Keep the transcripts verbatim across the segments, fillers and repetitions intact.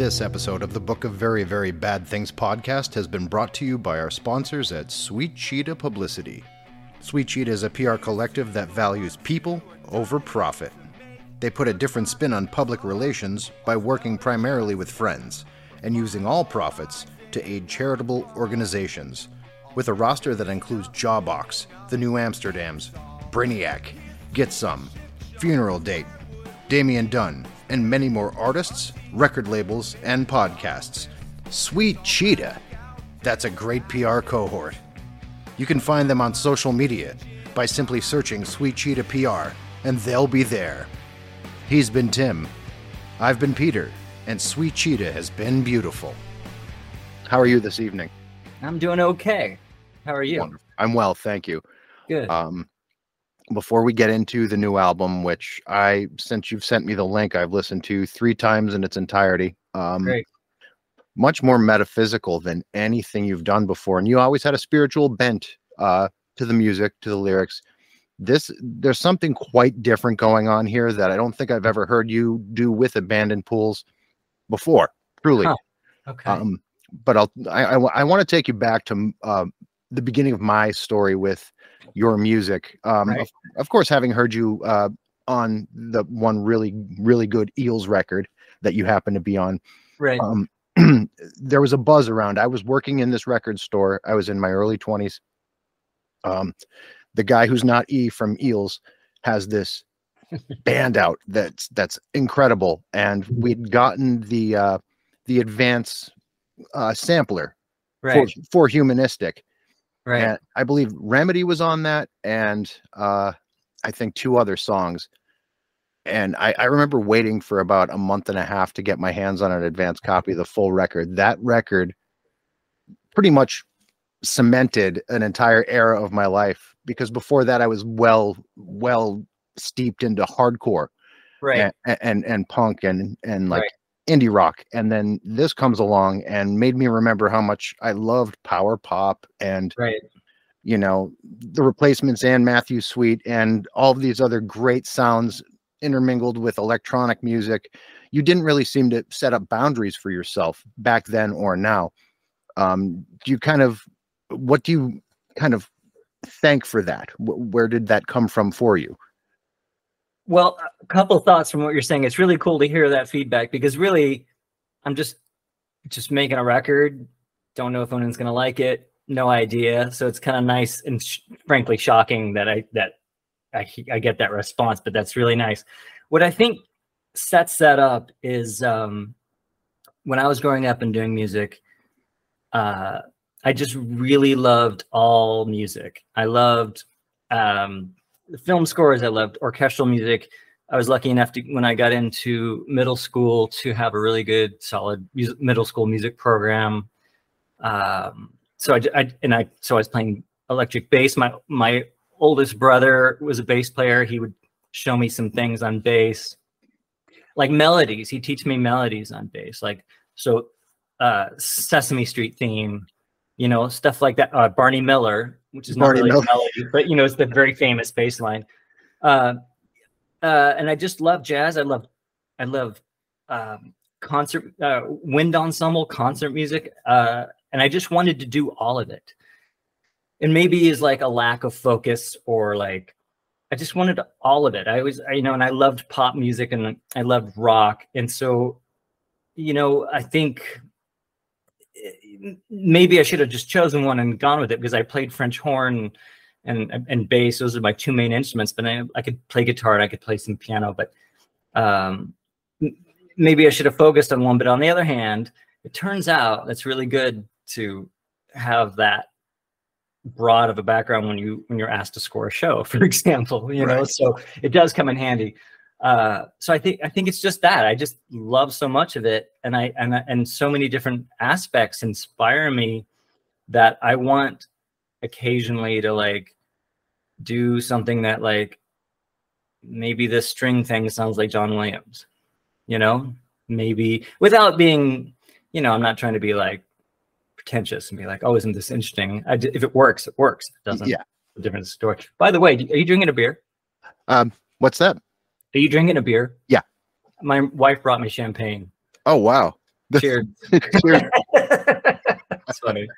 This episode of the Book of Very, Very Bad Things podcast has been brought to you by our sponsors at Sweet Cheetah Publicity. Sweet Cheetah is a P R collective that values people over profit. They put a different spin on public relations by working primarily with friends and using all profits to aid charitable organizations. With a roster that includes Jawbox, The New Amsterdams, Brainiac, Get Some, Funeral Date, Damian Dunn, and many more artists, record labels, and podcasts. Sweet Cheetah. That's a great P R cohort. You can find them on social media by simply searching Sweet Cheetah P R, and they'll be there. He's been Tim. I've been Peter, and Sweet Cheetah has been beautiful. How are you this evening? I'm doing okay. How are you? Wonderful. I'm well, thank you. Good. Um, before we get into the new album, which I, since you've sent me the link, I've listened to three times in its entirety. Um, Great. Much more metaphysical than anything you've done before. And you always had a spiritual bent uh, to the music, to the lyrics. This, there's something quite different going on here that I don't think I've ever heard you do with Abandoned Pools before, truly. Huh. Okay. Um, but I'll, I, I, I want to take you back to uh, the beginning of my story with your music. Um, Right. of, of course, having heard you uh, on the one really, really good Eels record that you happen to be on, Right. um, there was a buzz around. I was working in this record store. I was in my early twenties. Um, the guy who's not E from Eels has this band out that's that's incredible, and we'd gotten the uh, the Advance uh, sampler Right. for, for Humanistic. Right. And I believe Remedy was on that, and uh, I think two other songs. And I, I remember waiting for about a month and a half to get my hands on an advanced copy of the full record. That record pretty much cemented an entire era of my life, because before that I was well, well steeped into hardcore Right. and, and, and punk and, and like Right. indie rock. And then this comes along and made me remember how much I loved power pop and, Right. you know, the Replacements and Matthew Sweet and all of these other great sounds intermingled with electronic music. You didn't really seem to set up boundaries for yourself back then or now. Um, do you kind of, what do you kind of thank for that? W- where did that come from for you? Well, a couple thoughts from what you're saying. It's really cool to hear that feedback, because really, I'm just just making a record. Don't know if anyone's gonna like it. No idea. So it's kind of nice and sh- frankly shocking that I that I, I get that response. But that's really nice. What I think sets that up is um, when I was growing up and doing music, uh, I just really loved all music. I loved um, film scores. I loved orchestral music. I was lucky enough to, when I got into middle school, to have a really good, solid music, middle school music program. Um, so I, I and I so I was playing electric bass. My my oldest brother was a bass player. He would show me some things on bass, like melodies. He'd teach me melodies on bass, like so uh, Sesame Street theme, you know, stuff like that. Uh, Barney Miller, which is not Barney really Miller. a melody, but you know, it's the very famous bass line. Uh, uh, and I just love jazz. I love, I love um, concert, uh, wind ensemble, concert music, uh, and I just wanted to do all of it. And maybe is like a lack of focus, or like I just wanted all of it. I was, I, you know, and I loved pop music and I loved rock, and so, you know, I think maybe I should have just chosen one and gone with it, because I played French horn and and bass. Those are my two main instruments, but I, I could play guitar and I could play some piano, but um, maybe I should have focused on one. But on the other hand, it turns out it's really good to have that broad of a background when you when you're asked to score a show, for example, you know, Right. so it does come in handy. Uh, so I think I think it's just that I just love so much of it, and I and I- and so many different aspects inspire me that I want occasionally to like do something that like maybe this string thing sounds like John Williams, you know, maybe without being, you know, I'm not trying to be like pretentious and be like, oh, isn't this interesting? I d- if it works, it works. If it doesn't, Yeah. it's a different story. By the way, are you drinking a beer? Um, what's that? Are you drinking a beer? Yeah. My wife brought me champagne. Oh, wow. Cheers. Cheers. That's funny.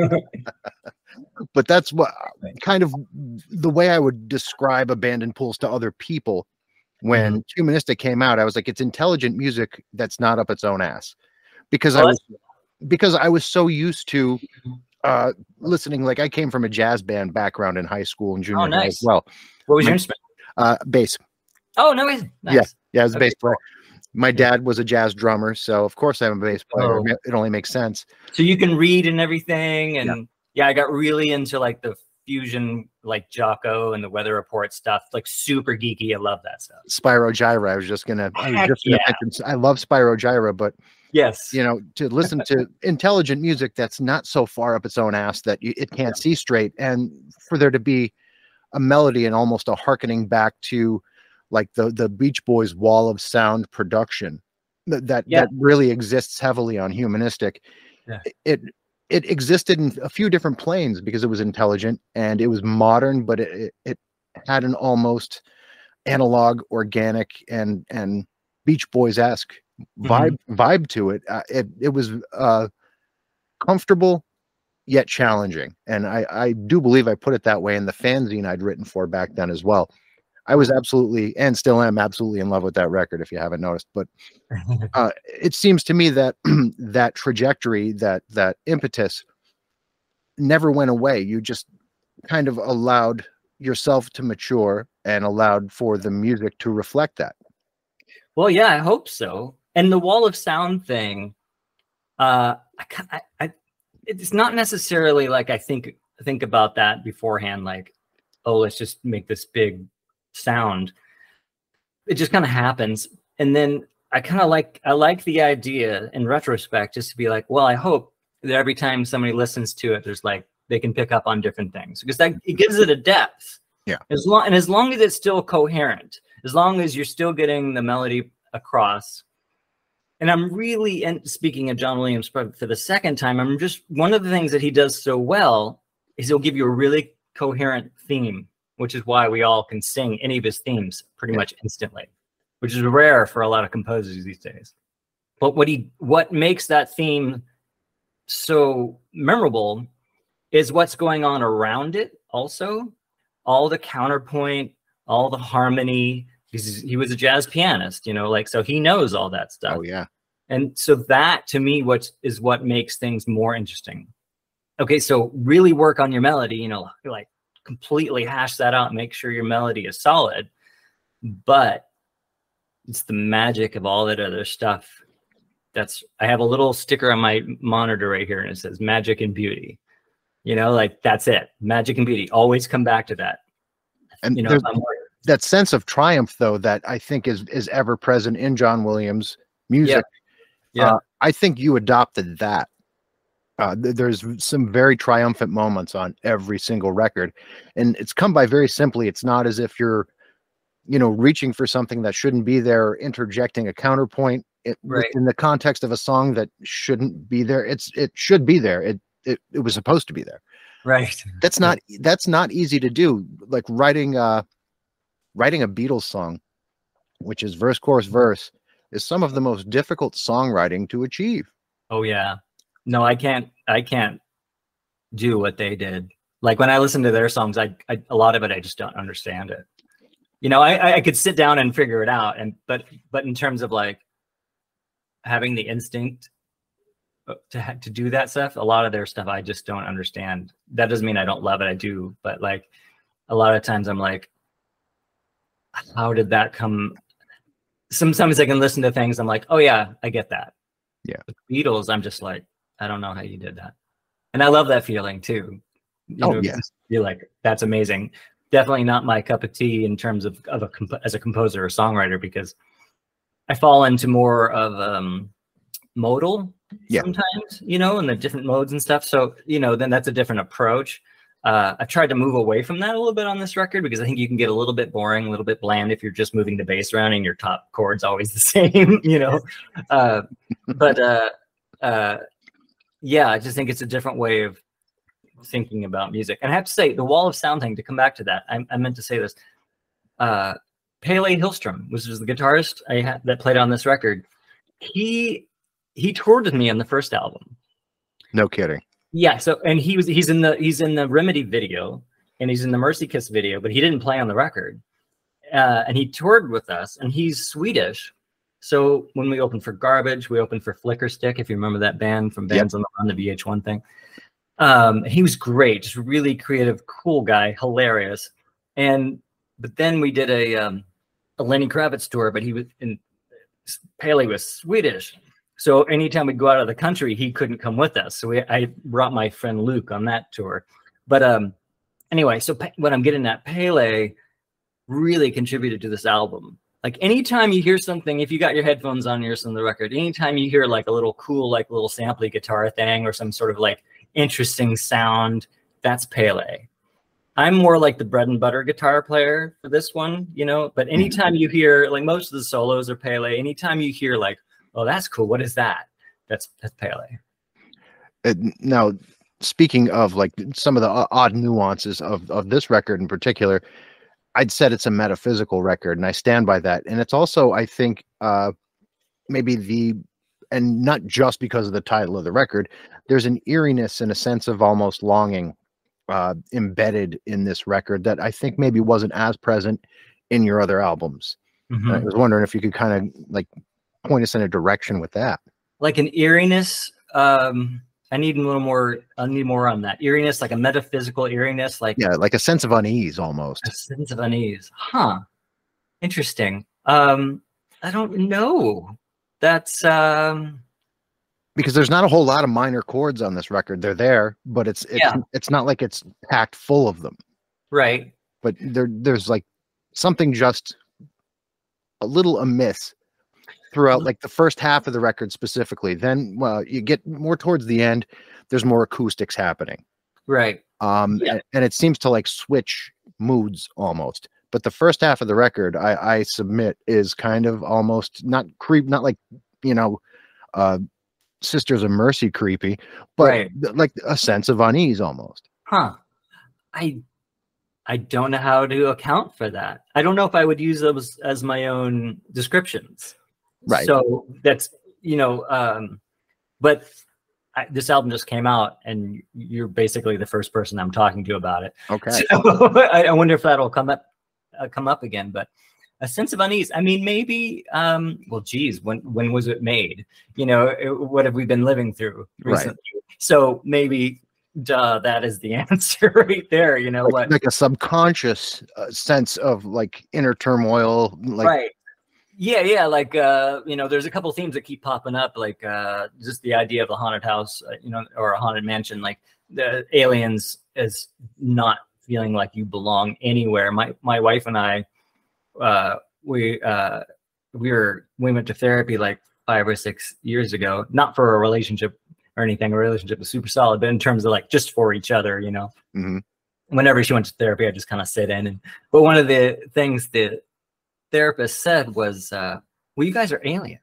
But that's what kind of the way I would describe Abandoned Pools to other people. When mm-hmm. Humanistic came out, I was like, it's intelligent music that's not up its own ass, because well, I was because I was so used to uh, listening. Like, I came from a jazz band background in high school and junior oh, nice. high as well. What was My, your instrument? Uh, bass. Oh, no, nice. Yeah, yeah, I was a okay. bass player. My dad was a jazz drummer, so of course I'm a bass player. Oh. It only makes sense. So you can read and everything, and yeah. yeah, I got really into like the fusion, like Jocko and the Weather Report stuff, like super geeky. I love that stuff. Spyro Gyra. I was just gonna. I was just gonna yeah. mention, I love Spyro Gyra, but yes, you know, to listen to intelligent music that's not so far up its own ass that you, it can't yeah. see straight, and for there to be a melody and almost a hearkening back to like the the Beach Boys wall of sound production that that, yeah. that really exists heavily on Humanistic. Yeah. It it existed in a few different planes because it was intelligent and it was modern, but it it had an almost analog, organic, and and Beach Boys-esque vibe mm-hmm. vibe to it. Uh, it it was uh, comfortable yet challenging, and I I do believe I put it that way in the fanzine I'd written for back then as well. I was absolutely, and still am absolutely in love with that record, if you haven't noticed. But uh, it seems to me that that trajectory, that that impetus never went away. You just kind of allowed yourself to mature and allowed for the music to reflect that. Well, yeah, I hope so. And the wall of sound thing, uh, I, I, it's not necessarily like I think think about that beforehand, like, oh, let's just make this big sound. It just kind of happens. And then I kind of like I like the idea in retrospect, just to be like, well, I hope that every time somebody listens to it, there's like they can pick up on different things, because that it gives it a depth. Yeah. As long and as long as it's still coherent, as long as you're still getting the melody across. And I'm really, and speaking of John Williams for the second time, I'm just one of the things that he does so well is he'll give you a really coherent theme, which is why we all can sing any of his themes pretty much instantly, which is rare for a lot of composers these days. But what he what makes that theme so memorable is what's going on around it also. All the counterpoint, all the harmony, because he was a jazz pianist, you know, like, so he knows all that stuff. Oh, yeah. And so that, to me, what is what makes things more interesting. Okay, so really work on your melody, you know, like, completely hash that out and make sure your melody is solid, but it's the magic of all that other stuff. That's I have a little sticker on my monitor right here and it says magic and beauty, you know, like that's it. Magic and beauty. Always come back to that. And you know, that sense of triumph though, that I think is, is ever present in John Williams music. Yeah. yeah. Uh, I think you adopted that. Uh, th there's some very triumphant moments on every single record, and it's come by very simply. It's not as if you're, you know, reaching for something that shouldn't be there, interjecting a counterpoint it, right. in the context of a song that shouldn't be there. It's it should be there. It it it was supposed to be there. Right. That's not that's not easy to do. Like writing uh writing a Beatles song, which is verse, chorus, verse, is some of the most difficult songwriting to achieve. Oh yeah. No, I can't. I can't do what they did. Like when I listen to their songs, I, I a lot of it I just don't understand it. You know, I I could sit down and figure it out, and but but in terms of like having the instinct to ha to do that stuff, a lot of their stuff I just don't understand. That doesn't mean I don't love it. I do, but like a lot of times I'm like, how did that come? Sometimes I can listen to things. I'm like, oh yeah, I get that. Yeah. With Beatles, I'm just like, I don't know how you did that. And I love that feeling too. You oh, know, yes. You're like, that's amazing. Definitely not my cup of tea in terms of, of a comp as a composer or songwriter, because I fall into more of um, modal yeah. sometimes, you know, and the different modes and stuff. So, you know, then that's a different approach. Uh, I tried to move away from that a little bit on this record, because I think you can get a little bit boring, a little bit bland if you're just moving the bass around and your top chord's always the same, you know. Uh, but uh, uh, yeah, I just think it's a different way of thinking about music. And I have to say, the wall of sound thing, to come back to that, I, I meant to say this. Uh, Pele Hillstrom, which was the guitarist I had that played on this record. He he toured with me on the first album. No kidding. Yeah. So, and he was, he's in the, he's in the Remedy video and he's in the Mercy Kiss video, but he didn't play on the record. Uh, and he toured with us, and he's Swedish. So when we opened for Garbage, we opened for Flicker Stick, if you remember that band from Bands yep. on, the, on the V H one thing. Um, he was great, just really creative, cool guy, hilarious. And but then we did a um, a Lenny Kravitz tour, but he was in Pele was Swedish. So anytime we'd go out of the country, he couldn't come with us. So we, I brought my friend Luke on that tour. But um, anyway, so what I'm getting at, Pele really contributed to this album. Like anytime you hear something, if you got your headphones on, you're on the record, anytime you hear like a little cool, like little sampley guitar thing or some sort of like interesting sound, that's Pele. I'm more like the bread and butter guitar player for this one, you know, but anytime you hear, like most of the solos are Pele, anytime you hear like, oh, that's cool, what is that? That's, that's Pele. Uh, now, speaking of like some of the odd nuances of, of this record in particular, I'd said it's a metaphysical record, and I stand by that. And it's also, I think, uh, maybe the, and not just because of the title of the record, there's an eeriness and a sense of almost longing uh, embedded in this record that I think maybe wasn't as present in your other albums. Mm-hmm. I was wondering if you could kind of like point us in a direction with that. Like an eeriness. Um... I need a little more, I need more on that. Eeriness, like a metaphysical eeriness. Like yeah, like a sense of unease almost. A sense of unease. Huh. Interesting. Um, I don't know. That's... Um... Because there's not a whole lot of minor chords on this record. They're there, but it's it's, yeah. it's not like it's packed full of them. Right. But there there's like something just a little amiss throughout like the first half of the record specifically. Then well, you get more towards the end, there's more acoustics happening. Right. Um yeah. and, and it seems to like switch moods almost. But the first half of the record, I, I submit, is kind of almost not creep, not like, you know, uh Sisters of Mercy creepy, but right. like a sense of unease almost. Huh. I I don't know how to account for that. I don't know if I would use those as my own descriptions. Right. So that's, you know, um, but I, this album just came out and you're basically the first person I'm talking to about it. Okay. So I, I wonder if that'll come up, uh, come up again, but a sense of unease. I mean, maybe, um, well, geez, when, when was it made? You know, it, what have we been living through recently? Right. So maybe, duh, that is the answer right there. You know, like, what? Like a subconscious uh, sense of like inner turmoil. Like, right. Yeah, yeah, like, uh, you know, there's a couple themes that keep popping up, like uh, just the idea of a haunted house, uh, you know, or a haunted mansion, like the aliens is not feeling like you belong anywhere. My my wife and I, uh, we uh, we were we went to therapy like five or six years ago, not for a relationship or anything. A relationship was super solid, but in terms of like just for each other, you know. Mm-hmm. Whenever she went to therapy, I just kind of sit in. And but one of the things that therapist said was, uh, well, you guys are aliens.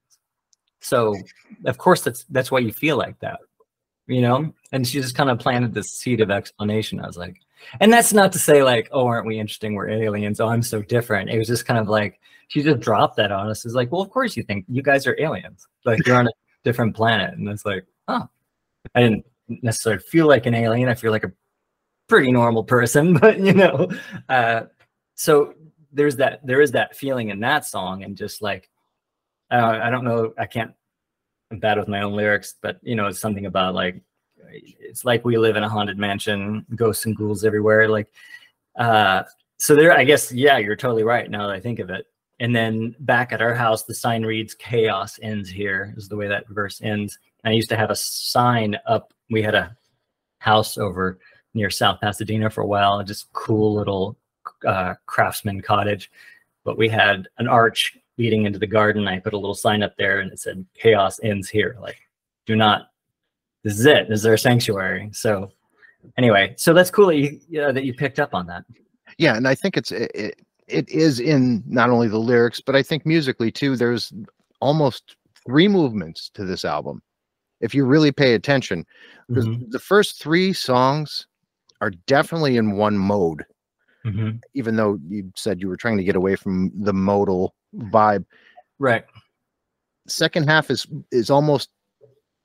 So of course that's, that's why you feel like that, you know? And she just kind of planted this seed of explanation. I was like, and that's not to say like, oh, aren't we interesting? We're aliens. Oh, I'm so different. It was just kind of like, she just dropped that on us. It's like, well, of course you think you guys are aliens. Like you're on a different planet. And it's like, oh, I didn't necessarily feel like an alien. I feel like a pretty normal person, but you know, uh, so there's that, there is that feeling in that song. And just like, uh, I don't know, I can't, I'm bad with my own lyrics, but you know, it's something about like, it's like we live in a haunted mansion, ghosts and ghouls everywhere. Like, uh, so there, I guess, yeah, you're totally right now that I think of it. And then back at our house, the sign reads, "Chaos ends here," is the way that verse ends. And I used to have a sign up. We had a house over near South Pasadena for a while, just cool little uh, craftsman cottage. But we had an arch leading into the garden. I put a little sign up there and it said, "Chaos ends here." Like, do not, this is it. This is our sanctuary. So anyway, so that's cool that you, uh, that you picked up on that. Yeah. And I think it's, it, it is in not only the lyrics, but I think musically too, there's almost three movements to this album. If you really pay attention, mm-hmm. the first three songs are definitely in one mode, mm-hmm. even though you said you were trying to get away from the modal vibe. Right. Second half is, is almost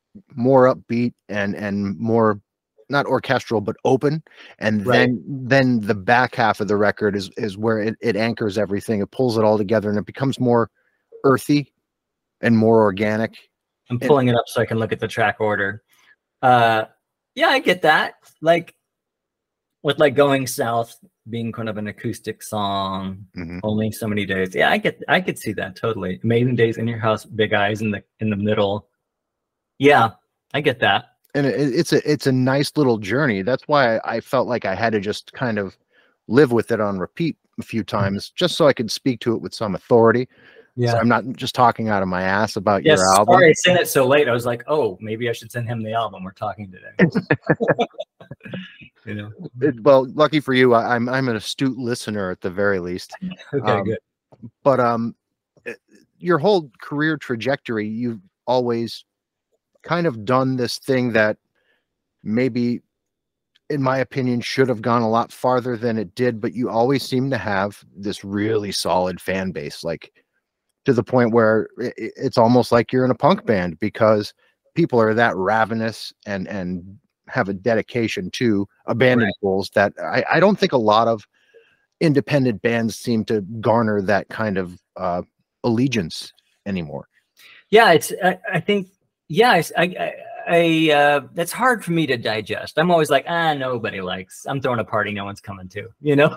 more upbeat and and more not orchestral but open, and Right. then then the back half of the record is is where it, it anchors everything. It pulls it all together and it becomes more earthy and more organic. I'm And pulling it up so I can look at the track order. Uh, yeah, I get that. Like with like Going South being kind of an acoustic song, mm-hmm. Only So Many Days. Yeah, I get, I could see that totally. Amazing Days in Your House, Big Eyes in the in the middle. Yeah, I get that. And it, it's a it's a nice little journey. That's why I, I felt like I had to just kind of live with it on repeat a few times, just so I could speak to it with some authority. Yeah, so I'm not just talking out of my ass about yes, your album. Sorry, I sent it so late. I was like, oh, maybe I should send him the album. We're talking today. You know. It, well, lucky for you, I, I'm I'm an astute listener at the very least. Okay, um, good. But um, your whole career trajectory, you've always kind of done this thing that maybe, in my opinion, should have gone a lot farther than it did, but you always seem to have this really solid fan base, like to the point where it's almost like you're in a punk band, because people are that ravenous and and have a dedication to Abandon Right. Fools that I, I don't think a lot of independent bands seem to garner that kind of uh, allegiance anymore. Yeah, it's I, I think yeah, I, I, I uh, that's hard for me to digest. I'm always like, ah, nobody likes. I'm throwing a party, no one's coming to, you know.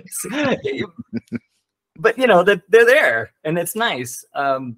But you know that they're there, and it's nice. Um,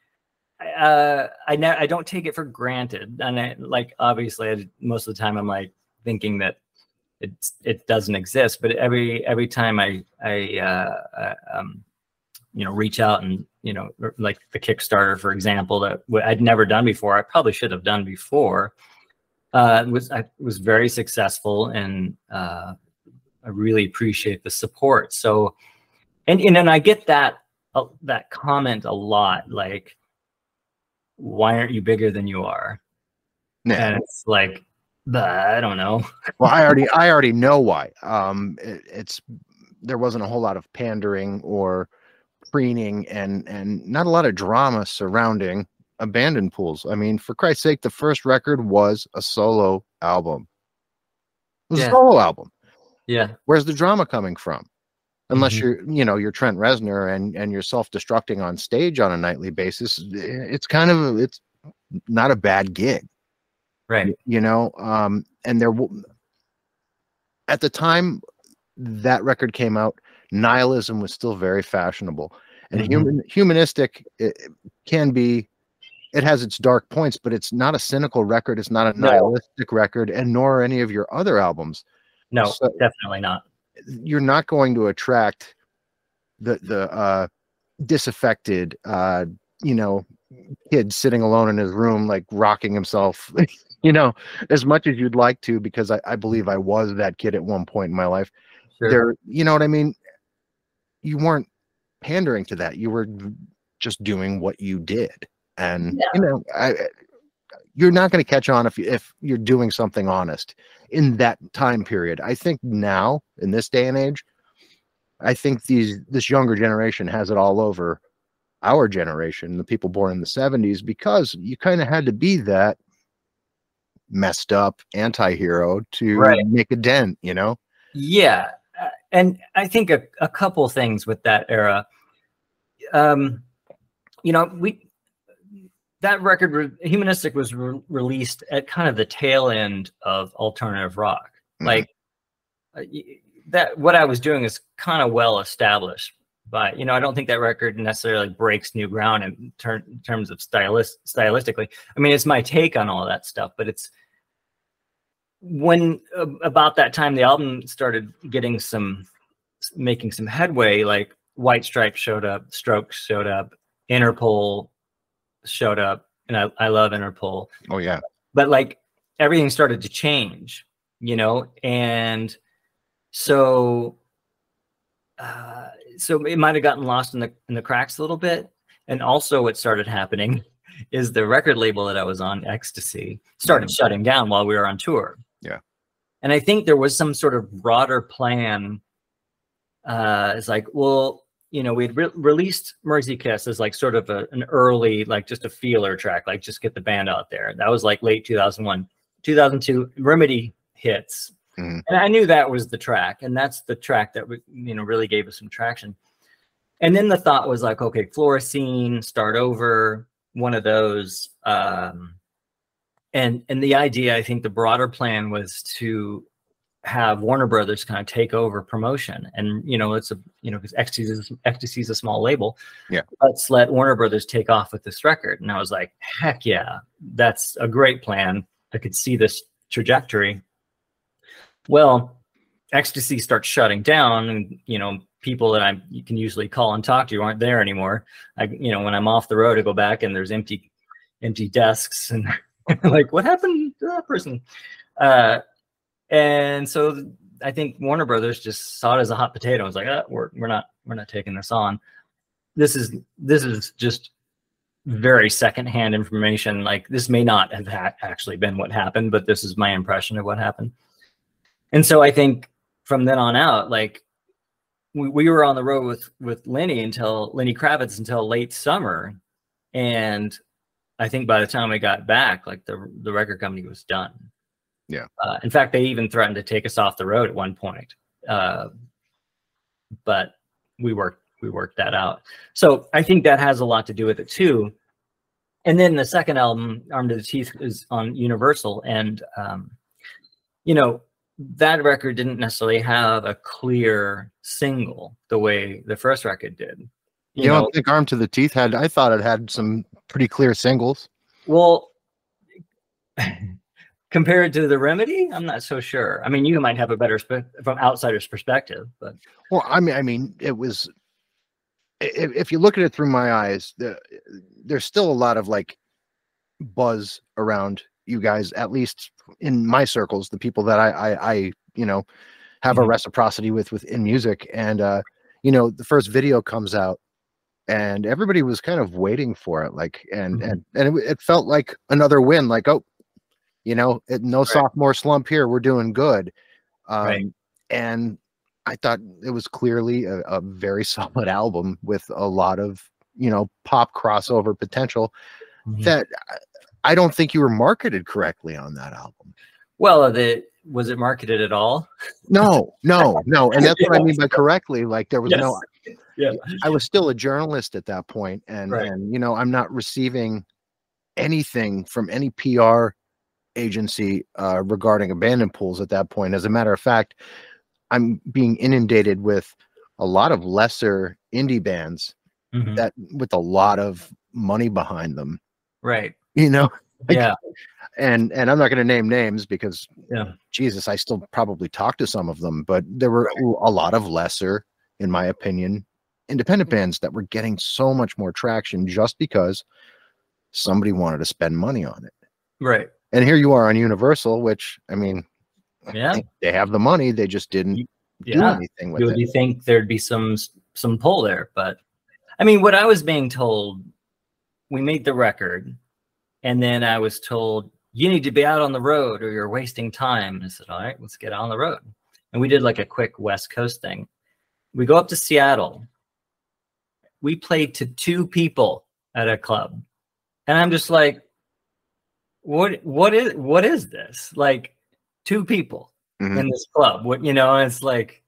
uh, I ne- I don't take it for granted, and I, like obviously, I, most of the time I'm like thinking that it's it doesn't exist. But every every time I I uh, uh, um, you know reach out and you know like the Kickstarter, for example, that I'd never done before. I probably should have done before. Uh, was I was very successful, and uh, I really appreciate the support. So. And, and and I get that uh, that comment a lot, like, why aren't you bigger than you are? Yeah. And it's like, I don't know. Well, I already I already know why. Um, it, it's there wasn't a whole lot of pandering or preening, and and not a lot of drama surrounding Abandon Fools. I mean, for Christ's sake, the first record was a solo album. It was Yeah. a solo album. Yeah. Where's the drama coming from? Unless Mhm. you're, you know, you're Trent Reznor and and you're self-destructing on stage on a nightly basis. It's kind of it's not a bad gig, Right. you know. Um, and there, w- at the time that record came out, nihilism was still very fashionable, and Mhm. human humanistic it, it can be. It has its dark points, but it's not a cynical record. It's not a No. nihilistic record, and nor are any of your other albums. No, So- definitely not. You're not going to attract the the uh disaffected uh you know kid sitting alone in his room like rocking himself you know as much as you'd like to, because I, I believe I was that kid at one point in my life. Sure. There, you know what I mean, you weren't pandering to that. You were just doing what you did, and Yeah. you know I you're not going to catch on if you, if you're doing something honest in that time period. I think now in this day and age, I think these this younger generation has it all over our generation, the people born in the seventies, because you kind of had to be that messed up anti-hero to Right. make a dent, you know? Yeah. Uh, and I think a, a couple things with that era. Um, you know, we that record, re- Humanistic, was re- released at kind of the tail end of alternative rock. Mhm. Like uh, y- that, what I was doing is kind of well established. But you know, I don't think that record necessarily breaks new ground in, ter- in terms of stylist stylistically. I mean, it's my take on all that stuff, but it's when uh, about that time the album started getting some making some headway. Like White Stripes showed up, Strokes showed up, Interpol showed up, and I, I love Interpol. Oh yeah. But like everything started to change, you know, and so uh, so it might have gotten lost in the in the cracks a little bit. And also, what started happening is the record label that I was on, Ecstasy, started Mhm. shutting down while we were on tour. Yeah. And I think there was some sort of broader plan. Uh, it's like, well, you know, we'd re released Mercy Kiss as like sort of a, an early, like just a feeler track, like just get the band out there. That was like late two thousand one, two thousand two, Remedy hits. Mm-hmm. And I knew that was the track. And that's the track that, you know, really gave us some traction. And then the thought was like, okay, Fluorescein, Start Over, one of those. Um, and, and the idea, I think the broader plan was to have Warner Brothers kind of take over promotion. And, you know, it's a, you know, because Ecstasy is, Ecstasy is a small label. Yeah. Let's let Warner Brothers take off with this record. And I was like, heck yeah, that's a great plan. I could see this trajectory. Well, Ecstasy starts shutting down, and, you know, people that I you can usually call and talk to aren't there anymore. I, you know, when I'm off the road, I go back and there's empty, empty desks, and like, what happened to that person? Uh, and so I think Warner Brothers just saw it as a hot potato. I was like, oh, we're we're not we're not taking this on. This is this is just very secondhand information. Like, this may not have ha actually been what happened, but this is my impression of what happened. And so I think from then on out, like, we, we were on the road with, with Lenny until Lenny Kravitz until late summer. And I think by the time we got back, like the, the record company was done. Yeah. Uh, in fact, they even threatened to take us off the road at one point. Uh, but we worked, we worked that out. So I think that has a lot to do with it too. And then the second album, Armed to the Teeth, is on Universal. And, um, you know, that record didn't necessarily have a clear single the way the first record did. You, you know, don't think Armed to the Teeth had, I thought it had some pretty clear singles. Well, compared to the Remedy, I'm not so sure. I mean, you might have a better from outsider's perspective, but. Well, I mean, I mean, it was, if, if you look at it through my eyes, the, there's still a lot of like buzz around you guys, at least in my circles, the people that I, I, I you know, have mm-hmm. a reciprocity with within music. And, uh, you know, the first video comes out and everybody was kind of waiting for it. Like, and, mm-hmm. and, and it, it felt like another win, like, oh, you know, it, no right. sophomore slump here. We're doing good. Um, right. And I thought it was clearly a, a very solid album with a lot of, you know, pop crossover potential mm-hmm. that I don't think you were marketed correctly on that album. Well, the, was it marketed at all? No, no, no. And that's what I mean by correctly. Like, there was yes. no, yeah. I was still a journalist at that point, and, right. and, you know, I'm not receiving anything from any P R agency uh, regarding abandoned pools at that point. As a matter of fact, I'm being inundated with a lot of lesser indie bands mm-hmm. that with a lot of money behind them. Right. You know, like, yeah. And, and I'm not going to name names because yeah. Jesus, I still probably talk to some of them, but there were a lot of lesser, in my opinion, independent bands that were getting so much more traction just because somebody wanted to spend money on it. Right. And here you are on Universal, which, I mean, yeah, they have the money. They just didn't yeah. do anything with you, it. You think there'd be some, some pull there, but I mean, what I was being told, we made the record and then I was told, you need to be out on the road or you're wasting time. And I said, all right, let's get on the road. And we did like a quick West Coast thing. We go up to Seattle. We played to two people at a club. And I'm just like, what, what is, what is this? Like two people mm-hmm. in this club, what, you know, and it's like,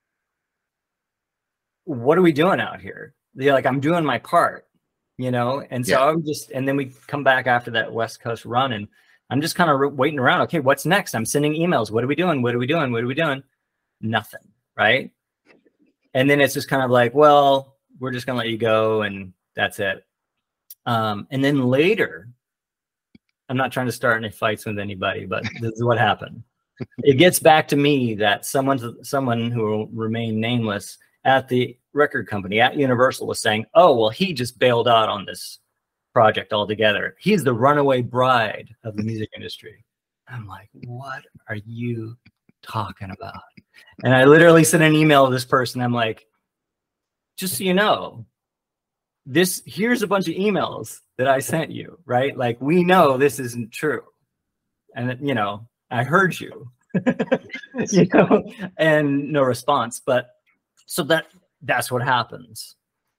what are we doing out here? They're like, I'm doing my part, you know? And so yeah. I'm just, and then we come back after that West Coast run and I'm just kind of waiting around. Okay, what's next? I'm sending emails. What are we doing? What are we doing? What are we doing? Nothing, right? And then it's just kind of like, well, we're just gonna let you go and that's it. Um, and then later, I'm not trying to start any fights with anybody, but this is what happened. It gets back to me that someone, someone who will remain nameless at the record company at Universal was saying, oh, well, he just bailed out on this project altogether. He's the runaway bride of the music industry. I'm like, what are you talking about? And I literally sent an email to this person. I'm like, just so you know, this here's a bunch of emails that I sent you, right? Like, we know this isn't true. And, you know, I heard you, you know, and no response. But so that that's what happens.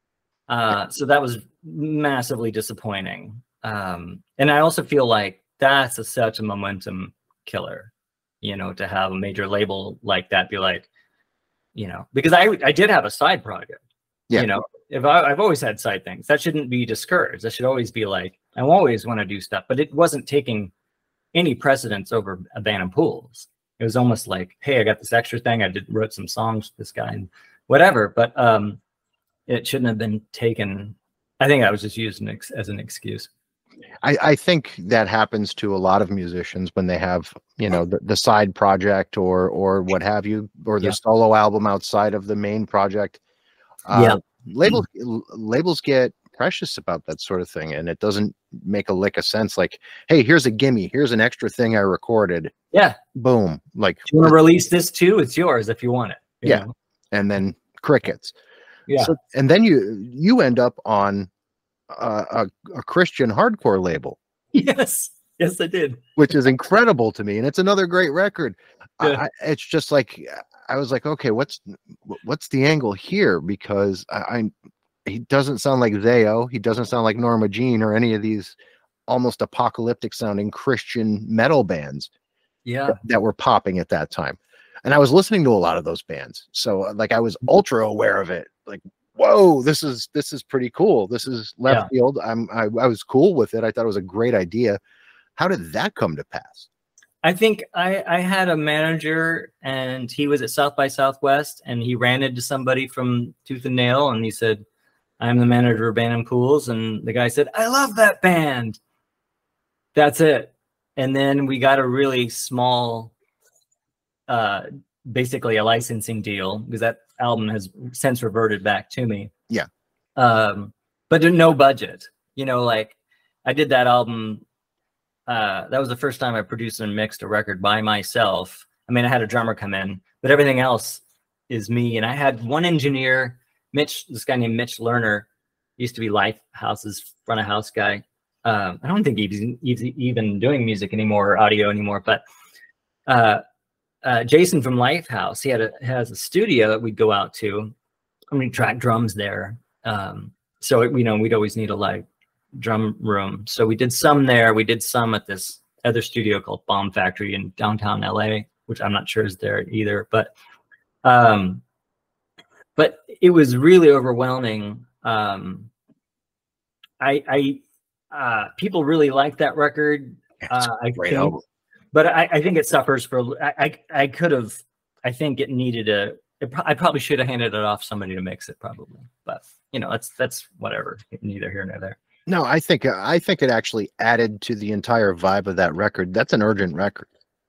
Uh, so that was massively disappointing. Um, and I also feel like that's a, such a momentum killer, you know, to have a major label like that be like, you know, because I I did have a side project. Yeah. You know, if I, I've always had side things that shouldn't be discouraged. That should always be like, I always want to do stuff, but it wasn't taking any precedence over Abandoned Pools. It was almost like, hey, I got this extra thing. I did wrote some songs for this guy and whatever, but um, it shouldn't have been taken. I think I was just used as an excuse. I, I think that happens to a lot of musicians when they have, you know, the, the side project or or what have you, or the yeah. solo album outside of the main project. Uh, yeah. Labels labels get precious about that sort of thing, and it doesn't make a lick of sense. Like, hey, here's a gimme, here's an extra thing I recorded. Yeah. Boom. Like, you want to release this too? It's yours if you want it. You yeah. know? And then crickets. Yeah. So, and then you you end up on uh, a, a Christian hardcore label. Yes. Yes, I did. Which is incredible to me, and it's another great record. Yeah. I, it's just like I was like, okay, what's what's the angle here? Because I, I he doesn't sound like Zao, he doesn't sound like Norma Jean or any of these almost apocalyptic sounding Christian metal bands. Yeah, that, that were popping at that time. And I was listening to a lot of those bands, so like I was ultra aware of it. Like, whoa, this is this is pretty cool. This is left yeah. field. I'm I, I was cool with it. I thought it was a great idea. How did that come to pass? I think I, I had a manager, and he was at South by Southwest, and he ran into somebody from Tooth and Nail, and he said, I'm the manager of Abandoned Pools. And the guy said, I love that band. That's it. And then we got a really small, uh, basically a licensing deal, because that album has since reverted back to me. Yeah. Um, but no budget. You know, like I did that album. Uh, that was the first time I produced and mixed a record by myself. I mean, I had a drummer come in, but everything else is me. And I had one engineer, Mitch, this guy named Mitch Lerner, used to be Lifehouse's front of house guy. Um, I don't think he's, he's even doing music anymore or audio anymore, but uh, uh, Jason from Lifehouse, he had a, has a studio that we'd go out to. I mean, track drums there. Um, so, it, you know, we'd always need a live drum room. So we did some there. We did some at this other studio called Bomb Factory in downtown L A, which I'm not sure is there either. But um, but it was really overwhelming. Um, I, I uh, people really liked that record. Uh, I great think, album. But I, I think it suffers for. I I, I could have. I think it needed a. It pro I probably should have handed it off somebody to mix it, probably. But you know, that's that's whatever. Neither here nor there. No, I think I think it actually added to the entire vibe of that record. That's an urgent record.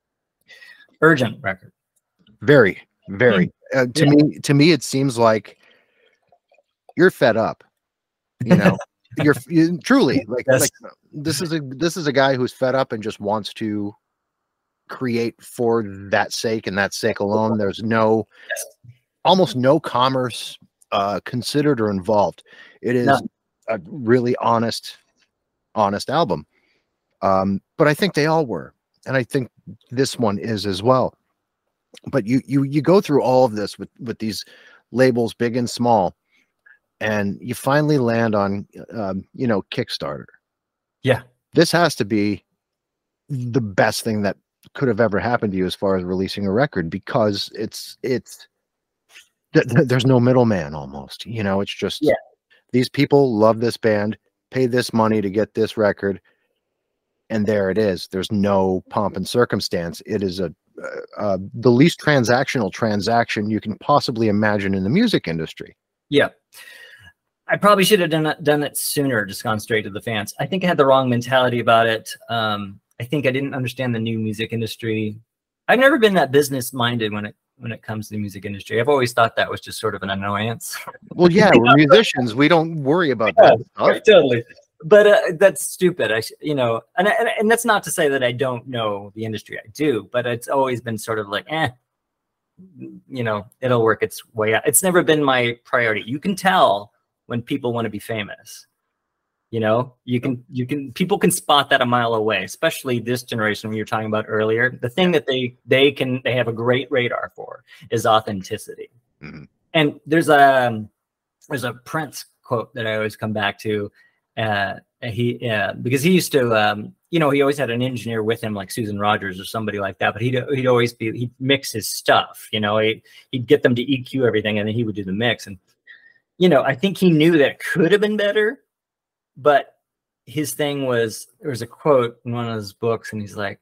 Urgent record. Very, very. Uh, to yeah. me, to me, it seems like you're fed up. You know, you're you, truly like, yes. like this is a this is a guy who's fed up and just wants to create for that sake and that sake alone. There's no, yes. almost no commerce uh, considered or involved. It is. No. A really honest, honest album. Um, but I think they all were. And I think this one is as well. But you you you go through all of this with, with these labels, big and small, and you finally land on, um, you know, Kickstarter. Yeah. This has to be the best thing that could have ever happened to you as far as releasing a record, because it's, it's, th th there's no middleman almost, you know, it's just, yeah. These people love this band, pay this money to get this record, and there it is. There's no pomp and circumstance. It is a uh, uh, the least transactional transaction you can possibly imagine in the music industry. Yeah, I probably should have done it, done it sooner. Just gone straight to the fans. I think I had the wrong mentality about it. Um, I think I didn't understand the new music industry. I've never been that business minded when it. when it comes to the music industry. I've always thought that was just sort of an annoyance. Well, yeah, we're musicians. We don't worry about yeah, that stuff. Totally. But uh, that's stupid. I, you know, and, and and that's not to say that I don't know the industry. I do, but it's always been sort of like, eh, you know, it'll work its way out. It's never been my priority. You can tell when people want to be famous. You know, you can, you can, people can spot that a mile away, especially this generation when you were talking about earlier. The thing that they, they can, they have a great radar for is authenticity. Mm-hmm. and there's a there's a Prince quote that I always come back to. Uh, he uh, because he used to, um, you know, he always had an engineer with him, like Susan Rogers or somebody like that. But he'd he'd always be he'd mix his stuff. You know, he, he'd get them to E Q everything, and then he would do the mix. And you know, I think he knew that it could have been better, but his thing was, there was a quote in one of his books, and he's like,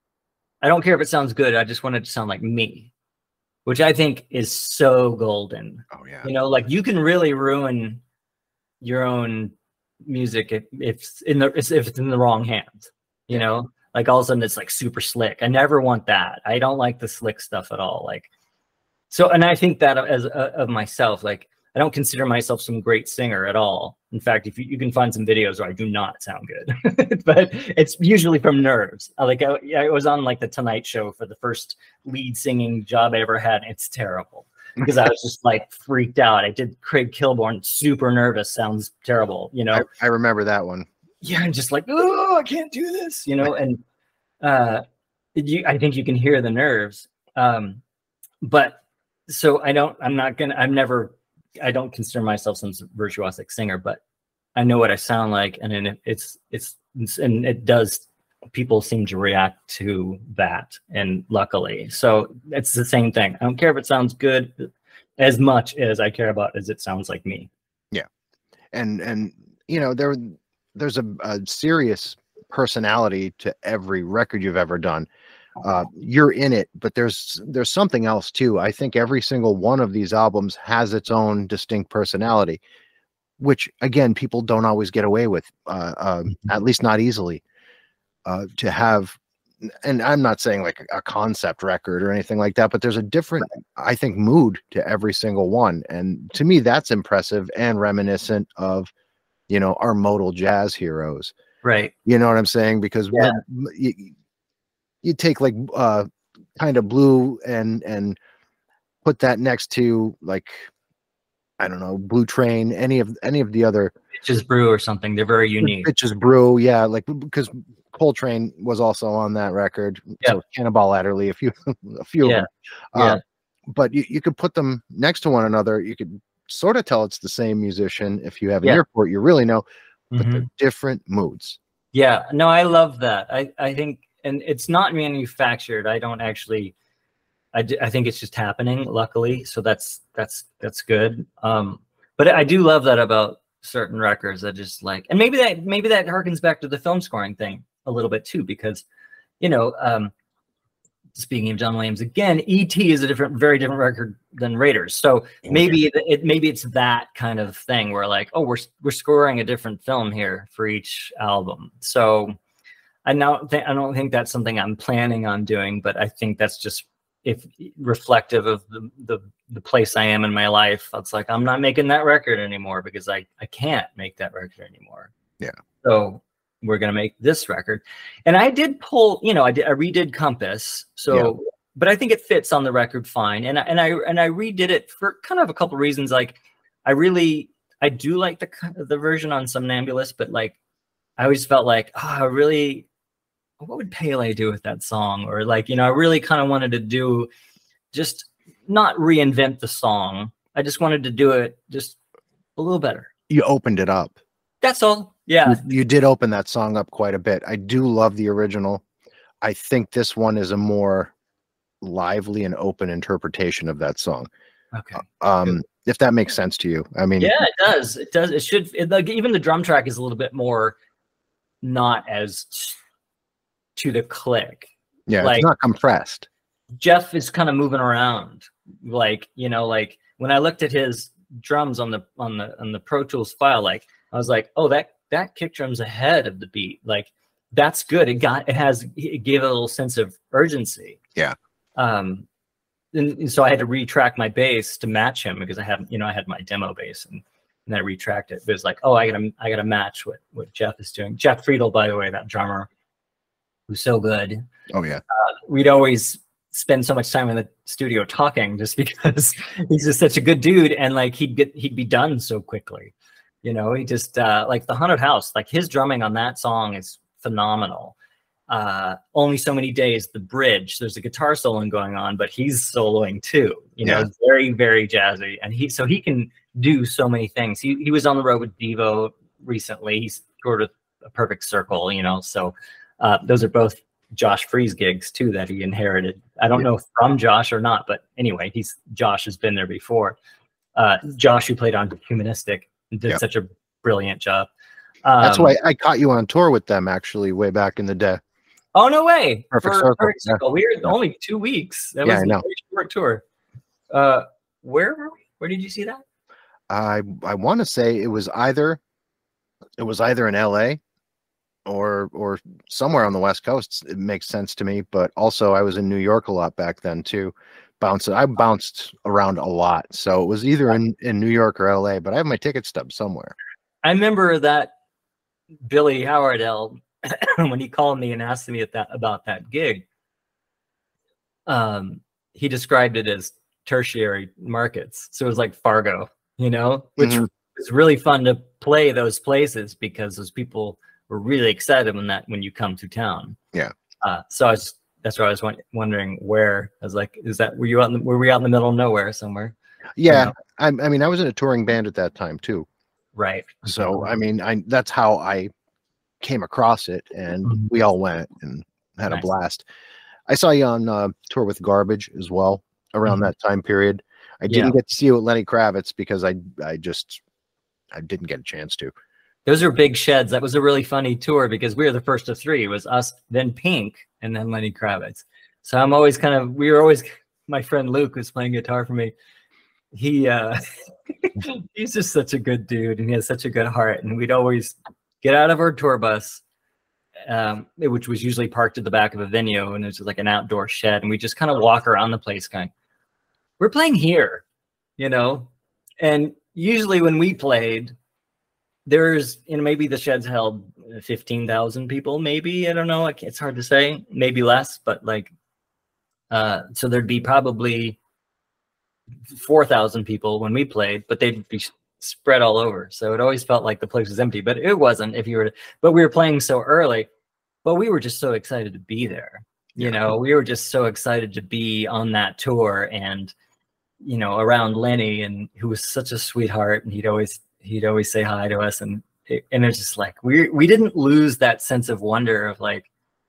"I don't care if it sounds good. I just want it to sound like me," which I think is so golden. Oh yeah. You know, like you can really ruin your own music if, if it's in the if it's in the wrong hands. You Yeah. know, like all of a sudden it's like super slick. I never want that. I don't like the slick stuff at all. Like, so, and I think that as uh, of myself, like I don't consider myself some great singer at all. In fact, if you, you can find some videos where I do not sound good, but it's usually from nerves. I, like I, I was on like the Tonight Show for the first lead singing job I ever had. And it's terrible because I was just like freaked out. I did Craig Kilborn, super nervous, sounds terrible, you know? I, I remember that one. Yeah. And just like, oh, I can't do this, you know? And uh, you, I think you can hear the nerves. Um, but so I don't, I'm not going to, I'm never, I don't consider myself some virtuosic singer, but I know what I sound like. And then it, it's, it's, it's, and it does, people seem to react to that. And luckily, so it's the same thing. I don't care if it sounds good as much as I care about as it sounds like me. Yeah. And, and, you know, there, there's a, a serious personality to every record you've ever done. Uh, you're in it, but there's there's something else too. I think every single one of these albums has its own distinct personality, which again people don't always get away with, uh, uh, at least not easily. Uh, to have, and I'm not saying like a concept record or anything like that, but there's a different, I think, mood to every single one, and to me that's impressive and reminiscent of, you know, our modal jazz heroes. Right. You know what I'm saying? Because yeah. you, you take like uh kind of Blue and and put that next to like, I don't know, Blue Train, any of any of the other Bitches Brew or something. They're very unique. Bitches Brew, yeah, like because Coltrane was also on that record. Yeah. So Cannonball Adderley, a few a few yeah. of them. Yeah. Uh, but you, you could put them next to one another. You could sort of tell it's the same musician. If you have an yeah. earport, you really know, but mm-hmm. they're different moods. Yeah, no, I love that. I, I think, and it's not manufactured. I don't actually, I, d- I think it's just happening, luckily. So that's, that's, that's good. Um, but I do love that about certain records that just like, and maybe that, maybe that harkens back to the film scoring thing a little bit too, because, you know, um, speaking of John Williams again, E T is a different, very different record than Raiders. So maybe it, it maybe it's that kind of thing where like, oh, we're we're scoring a different film here for each album. So I now th- I don't think that's something I'm planning on doing, but I think that's just if reflective of the, the the place I am in my life. It's like I'm not making that record anymore because I I can't make that record anymore. Yeah. So we're going to make this record. And I did pull, you know, I did, I redid Compass. So, yeah. But I think it fits on the record fine. And I, and I, and I redid it for kind of a couple reasons. Like I really, I do like the, the version on Somnambulist, but like, I always felt like, oh, I really, what would Pele do with that song? Or like, you know, I really kind of wanted to do just not reinvent the song. I just wanted to do it just a little better. You opened it up. That's all. Yeah. You, you did open that song up quite a bit. I do love the original. I think this one is a more lively and open interpretation of that song. Okay. Um, if that makes sense to you. I mean, yeah, it does. It does. It should. It, like even the drum track is a little bit more not as to the click. Yeah, like, it's not compressed. Jeff is kind of moving around. Like, you know, like when I looked at his drums on the on the on the Pro Tools file, like I was like, oh, that that kick drum's ahead of the beat. Like that's good. It got it has it gave it a little sense of urgency. Yeah. Um and, and so I had to retrack my bass to match him because I had, you know, I had my demo bass and, and I retracked it. But it was like, oh, I gotta I gotta match what what Jeff is doing. Jeff Friedel, by the way, that drummer, who's so good. Oh yeah. Uh, we'd always spend so much time in the studio talking just because he's just such a good dude, and like he'd get he'd be done so quickly. You know, he just uh like the Haunted House, like his drumming on that song is phenomenal. uh, Only So Many Days, The Bridge. There's a guitar soloing going on, but he's soloing too. You know, Yeah. very, very jazzy. And he so he can do so many things. He he was on the road with Devo recently. He's toured with A Perfect Circle, you know. So uh, those are both Josh Freese gigs too that he inherited. I don't Yeah. know if from Josh or not, but anyway, he's Josh has been there before. Uh, Josh, who played on Humanistic, did Yeah. such a brilliant job. Um, That's why I caught you on tour with them actually way back in the day. Oh, no way. Perfect For Circle, Perfect yeah. Circle. We were Yeah. only two weeks. That Yeah, was I a know. very short tour. Uh, where were we? Where did you see that? I I want to say it was either it was either in L A or or somewhere on the West Coast. It makes sense to me, but also I was in New York a lot back then too. Bouncing, I bounced around a lot, so it was either in in New York or L A. But I have my ticket stub somewhere. I remember that Billy Howardell, when he called me and asked me at that, about that gig, um, he described it as tertiary markets. So it was like Fargo, you know, which Mhm. was really fun to play those places because those people were really excited when that when you come to town. Yeah. Uh, so I was that's why I was won- wondering where. I was like, is that were you out in the, were we out in the middle of nowhere somewhere? Yeah, know. I, I mean, I was in a touring band at that time too. Right. So I mean, I that's how I came across it, and Mhm. we all went and had Nice. a blast. I saw you on uh, tour with Garbage as well around Mhm. that time period. I Yeah. didn't get to see you with Lenny Kravitz because I I just I didn't get a chance to. Those are big sheds. That was a really funny tour because we were the first of three. It was us, then Pink, and then Lenny Kravitz. So I'm always kind of, we were always, my friend Luke who's playing guitar for me. He, uh, he's just such a good dude and he has such a good heart. And we'd always get out of our tour bus, um, which was usually parked at the back of a venue, and it's like an outdoor shed. And we just kind of walk around the place going, we're playing here, you know? And usually when we played, there's, you know, maybe the sheds held fifteen thousand people, maybe, I don't know. It's hard to say, maybe less, but like, uh, so there'd be probably four thousand people when we played, but they'd be spread all over. So it always felt like the place was empty, but it wasn't if you were, to, but we were playing so early, but we were just so excited to be there. You Yeah. know, we were just so excited to be on that tour and, you know, around Lenny, and who was such a sweetheart, and he'd always, he'd always say hi to us. And, it, and it's just like, we, we didn't lose that sense of wonder of like,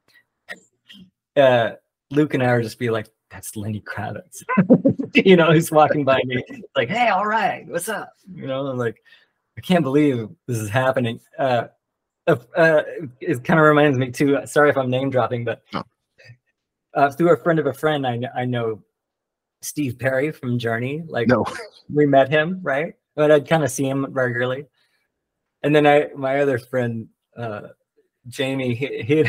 uh, Luke and I would just be like, that's Lenny Kravitz. You know, he's walking by me like, hey, all right, what's up? You know, I'm like, I can't believe this is happening. Uh, uh, it kind of reminds me too, sorry if I'm name dropping, but No. uh, through a friend of a friend, I, I know Steve Perry from Journey. Like, No. we met him, right? But I'd kind of see him regularly. And then I, my other friend, uh, Jamie, he, he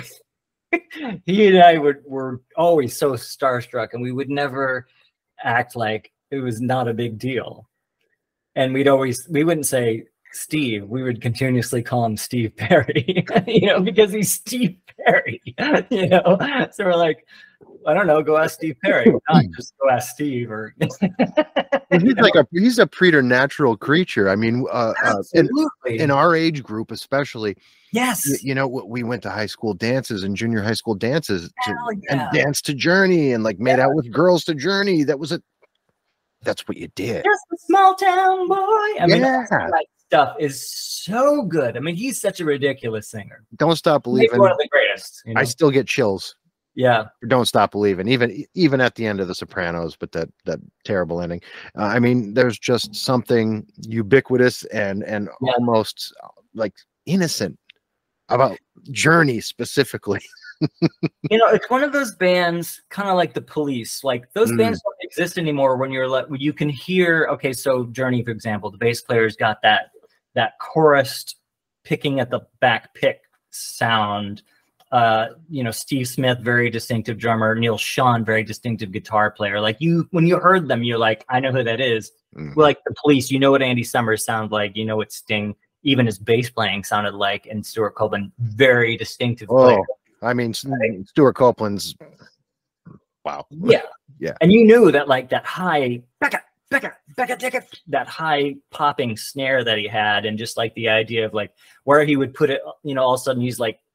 he and I were, were always so starstruck, and we would never act like it was not a big deal. And we'd always, we wouldn't say Steve, we would continuously call him Steve Perry, you know, because he's Steve Perry, you know? So we're like, I don't know, go ask Steve Perry, not just go ask Steve. Or He's like a he's a preternatural creature. I mean, uh, uh, in, absolutely. in our age group, especially, Yes. you, you know, we went to high school dances and junior high school dances to, Hell and yeah. danced to Journey and like made out with girls to Journey. That was a that's what you did. Just a small town boy. I mean, Yeah. that stuff is so good. I mean, he's such a ridiculous singer. Don't Stop Maybe Believing. one of the greatest. You know? I still get chills. Yeah. Don't Stop Believing, even even at the end of The Sopranos, but that that terrible ending. Uh, I mean, there's just something ubiquitous and and Yeah. almost like innocent about Journey specifically. You know, it's one of those bands, kind of like the Police. Like those Mm. bands don't exist anymore. When you're like, when you can hear. Okay, so Journey, for example, the bass player's got that that chorus picking at the back pick sound. Uh, you know, Steve Smith, very distinctive drummer. Neil Sean, very distinctive guitar player. Like you, when you heard them, you're like, I know who that is. Mhm. Well, like the Police, you know what Andy Summers sounded like. You know what Sting, even his bass playing, sounded like. And Stuart Copeland, very distinctive player. Oh, I mean, S- Stuart Copeland's wow. Yeah. Yeah. And you knew that like that high Becca, Becca, Becca, Becca, that high popping snare that he had, and just like the idea of like where he would put it, you know, all of a sudden he's like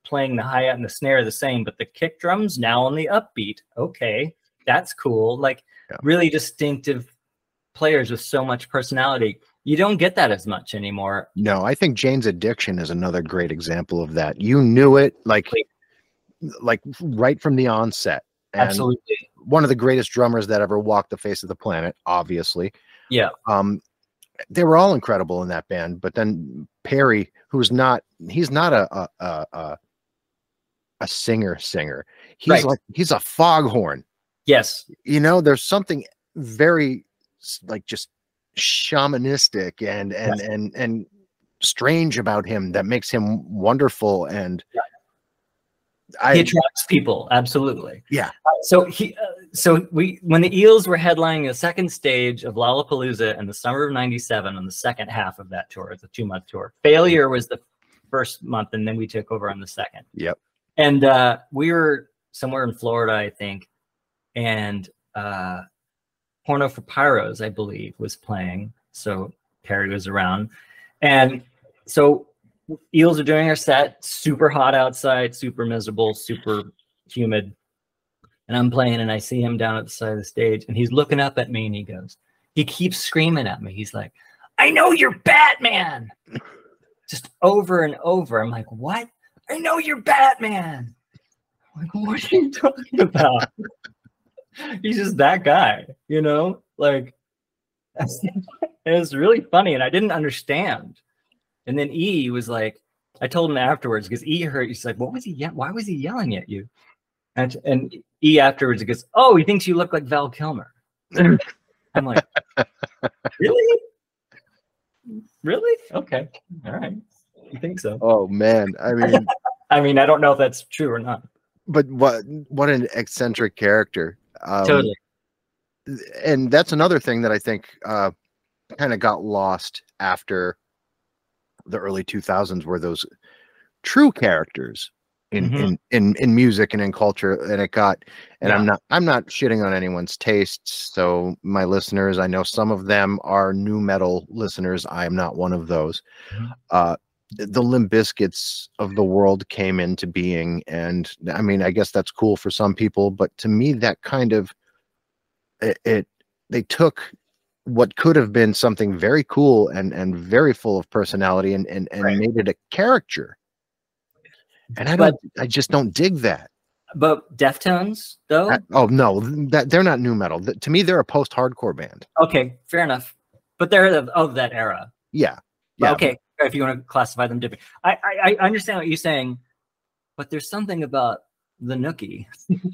playing the hi-hat and the snare the same, but the kick drums now on the upbeat. Okay, that's cool. Like yeah. really distinctive players with so much personality. You don't get that as much anymore. No, I think Jane's Addiction is another great example of that. You knew it like, like right from the onset. And absolutely. One of the greatest drummers that ever walked the face of the planet, obviously. Yeah. Um, they were all incredible in that band, but then Perry, who's not, he's not a a a, a, a singer singer. He's right. like he's a foghorn. Yes. You know, there's something very like just shamanistic and and yes. and and strange about him that makes him wonderful. And yeah. I, he attracts people. Absolutely. Yeah. Uh, so he, uh, so we, when the Eels were headlining the second stage of Lollapalooza in the summer of ninety-seven, on the second half of that tour, it's a two month tour. Failure was the first month, and then we took over on the second. Yep. And uh, we were somewhere in Florida, I think, and uh, Porno for Pyros, I believe, was playing. So Perry was around, and so Eels are doing our set, super hot outside, super miserable, super humid. And I'm playing, and I see him down at the side of the stage, and he's looking up at me, and he goes, he keeps screaming at me. He's like, I know you're Batman. Just over and over. I'm like, what? I know you're Batman. I'm like, what are you talking about? He's just that guy, you know? Like, it was really funny, and I didn't understand. And then E was like, I told him afterwards, because E heard, he's like, what was he, ye- why was he yelling at you? And, and E afterwards, he goes, oh, he thinks you look like Val Kilmer. I'm like, really? Really? Okay. All right. You think so? Oh, man. I mean, I mean, I don't know if that's true or not. But what, what an eccentric character. Um, totally. And that's another thing that I think uh, kind of got lost after the early two thousands, were those true characters in, mm-hmm. in, in, in music and in culture. And it got, and yeah. I'm not, I'm not shitting on anyone's tastes. So my listeners, I know some of them are new metal listeners. I am not one of those. Mm-hmm. Uh, the Limp Bizkits of the world came into being. And I mean, I guess that's cool for some people, but to me, that kind of, it, it they took what could have been something very cool and, and very full of personality and, and, and right. made it a character. And I don't, but, I just don't dig that. But Deftones, though? I, oh no, that they're not new metal. To me, they're a post-hardcore band. Okay, fair enough. But they're of, of that era. Yeah. Yeah. Okay, if you want to classify them different. I, I I understand what you're saying, but there's something about the Nookie.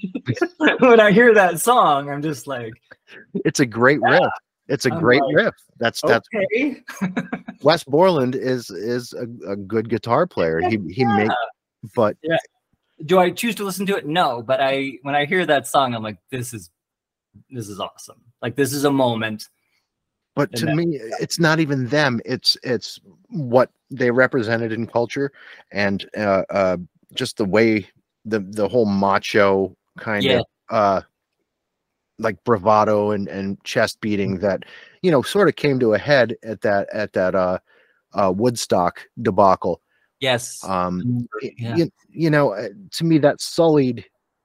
When I hear that song, I'm just like, it's a great yeah. riff. It's a I'm great like, riff. That's that's okay. Wes Borland is is a, a good guitar player. He he yeah. makes, but yeah. Do I choose to listen to it? No, but I when I hear that song, I'm like, this is this is awesome. Like this is a moment. But to me, it's not even them. It's it's what they represented in culture, and uh, uh, just the way the the whole macho kind yeah. of uh, like bravado and, and chest beating that, you know, sort of came to a head at that at that uh, uh, Woodstock debacle. Yes. Um, yeah. you, you know, to me, that sullied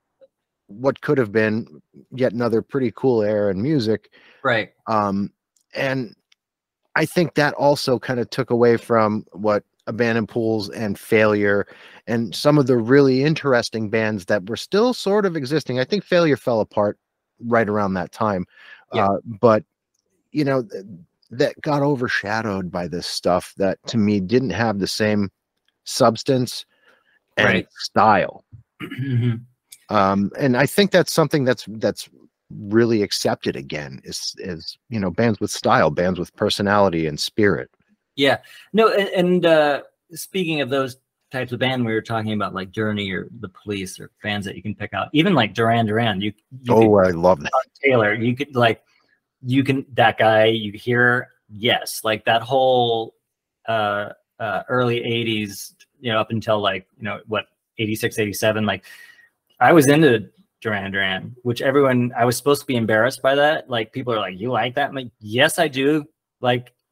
what could have been yet another pretty cool era in music. Right. Um, and I think that also kind of took away from what Abandoned Pools and Failure and some of the really interesting bands that were still sort of existing. I think Failure fell apart right around that time. Yeah. Uh, but, you know, th- that got overshadowed by this stuff that to me didn't have the same substance and right. style. Mm-hmm. Um, and I think that's something that's, that's really accepted again is, is, you know, bands with style, bands with personality and spirit. Yeah, no. And, and uh, speaking of those types of band, we were talking about like Journey or The Police or bands that you can pick out, even like Duran Duran. You, you oh, I love that. Taylor. You could like, you can, that guy you hear. Yes. Like that whole uh, uh, early eighties, you know, up until like, you know, what, eighty-six, eighty-seven, like I was into Duran Duran, which everyone, I was supposed to be embarrassed by that. Like people are like, you like that? I'm like, yes, I do. Like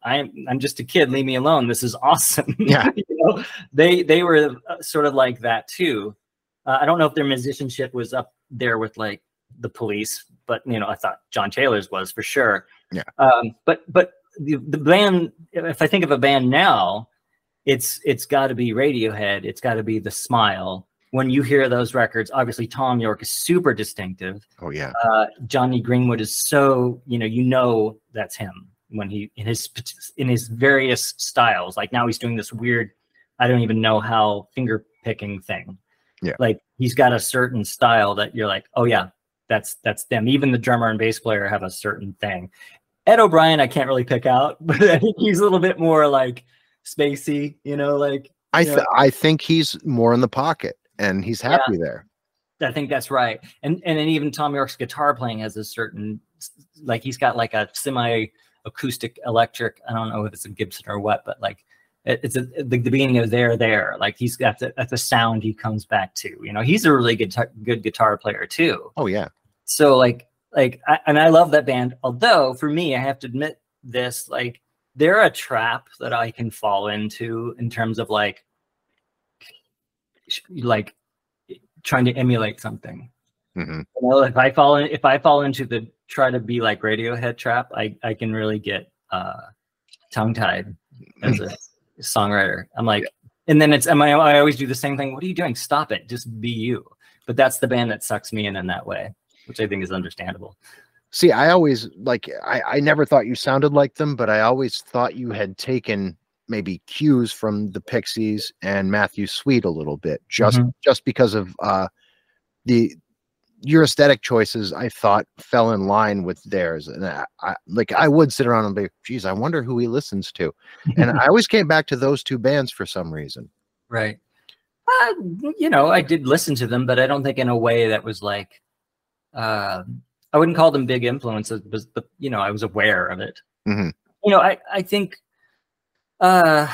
I'm I'm just a kid. Leave me alone. This is awesome. Yeah. You know, they they were sort of like that too. Uh, I don't know if their musicianship was up there with like the Police, but you know, I thought John Taylor's was for sure. Yeah. Um, but but the the band, if I think of a band now, it's it's got to be Radiohead. It's got to be The Smile. When you hear those records, obviously Tom York is super distinctive. Oh yeah. Uh, Johnny Greenwood is so, you know, you know that's him when he in his in his various styles. Like now he's doing this weird, I don't even know how finger picking thing. Yeah. Like he's got a certain style that you're like, oh yeah, that's that's them. Even the drummer and bass player have a certain thing. Ed O'Brien, I can't really pick out, but I think he's a little bit more like spacey, you know, like I you know, th- I think he's more in the pocket. And he's happy yeah, there. I think that's right. And and then even Tom York's guitar playing has a certain, like he's got like a semi acoustic electric. I don't know if it's a Gibson or what, but like it, it's a, the, the beginning of there there. Like he's got the, at the sound he comes back to. You know, he's a really good good guitar player too. Oh yeah. So like like I, and I love that band. Although for me, I have to admit this, like they're a trap that I can fall into in terms of like. like trying to emulate something. Mm-hmm. You know, if I fall in, if I fall into the try to be like Radiohead trap, I, I can really get uh, tongue tied as a songwriter. I'm like, and then it's, I, I always do the same thing. What are you doing? Stop it. Just be you. But that's the band that sucks me in in that way, which I think is understandable. See, I always like, I, I never thought you sounded like them, but I always thought you had taken maybe cues from the Pixies and Matthew Sweet a little bit, just mm-hmm. just because of uh, the your aesthetic choices. I thought fell in line with theirs, and I, I like I would sit around and be, geez, I wonder who he listens to, and I always came back to those two bands for some reason. Right. Uh, you know, I did listen to them, but I don't think in a way that was like, uh, I wouldn't call them big influences, but, but you know, I was aware of it. Mm-hmm. You know, I I think. Uh,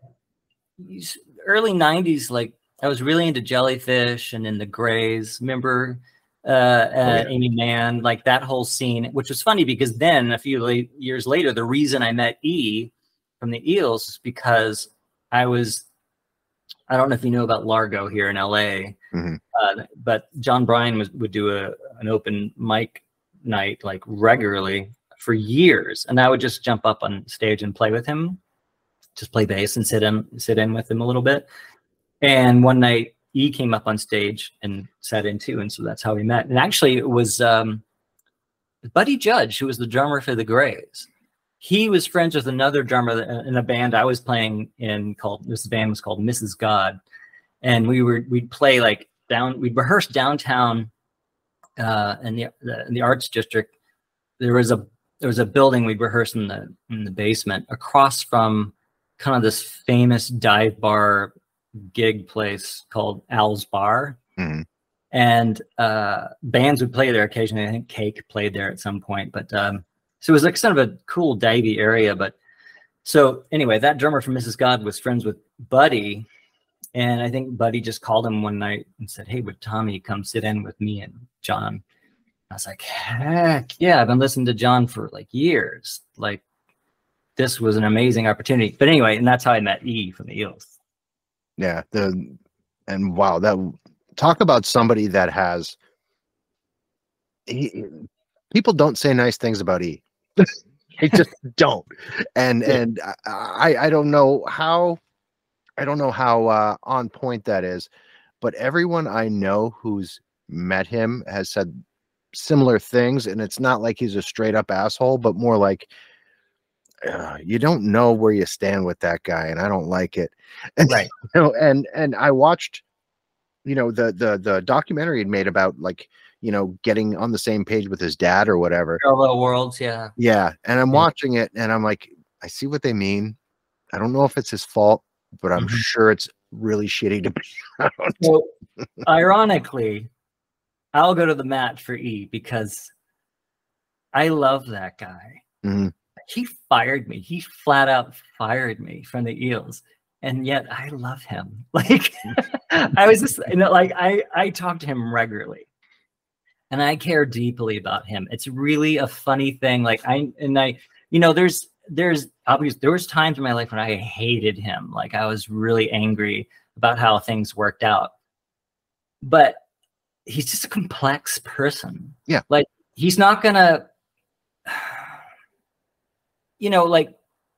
early nineties, like I was really into Jellyfish and in the Grays. Remember uh, uh, oh, yeah. Amy Mann, like that whole scene, which was funny because then a few late, years later, the reason I met E from the Eels is because I was, I don't know if you know about Largo here in L A, mm-hmm. uh, but John Bryan was, would do a an open mic night like regularly for years, and I would just jump up on stage and play with him. Just play bass and sit in, sit in with him a little bit. And one night E came up on stage and sat in too. And so that's how we met. And actually it was um, Buddy Judge, who was the drummer for the Grays. He was friends with another drummer in a band I was playing in called, this band was called Missus God. And we were, we'd play like down, we'd rehearse downtown uh, in the, the, in the arts district. There was a, there was a building we'd rehearse in the, in the basement across from kind of this famous dive bar gig place called Al's Bar. Mm-hmm. And uh, bands would play there occasionally. I think Cake played there at some point. But um, so it was like kind of a cool divey area. But so anyway, that drummer from Missus God was friends with Buddy. And I think Buddy just called him one night and said, hey, would Tommy come sit in with me and John? I was like, heck yeah, I've been listening to John for like years. Like, this was an amazing opportunity. But anyway, and that's how I met E from the Eels. Yeah. The and wow, that talk about somebody that has he, people don't say nice things about E. They just don't. And yeah. and I I don't know how I don't know how uh, on point that is, but everyone I know who's met him has said similar things, and it's not like he's a straight up asshole, but more like Uh, you don't know where you stand with that guy, and I don't like it. And, right. You know, and and I watched, you know, the the the documentary he made about like, you know, getting on the same page with his dad or whatever. Parallel worlds, yeah. Yeah, and I'm yeah. watching it, and I'm like, I see what they mean. I don't know if it's his fault, but I'm mm-hmm. sure it's really shitty to be around. Well, ironically, I'll go to the mat for E because I love that guy. Mm-hmm. He fired me. He flat out fired me from the Eels. And yet I love him. Like I was just, you know, like I, I talk to him regularly and I care deeply about him. It's really a funny thing. Like I, and I, you know, there's, there's obviously there was times in my life when I hated him. Like I was really angry about how things worked out. But he's just a complex person. Yeah. Like he's not gonna, you know, like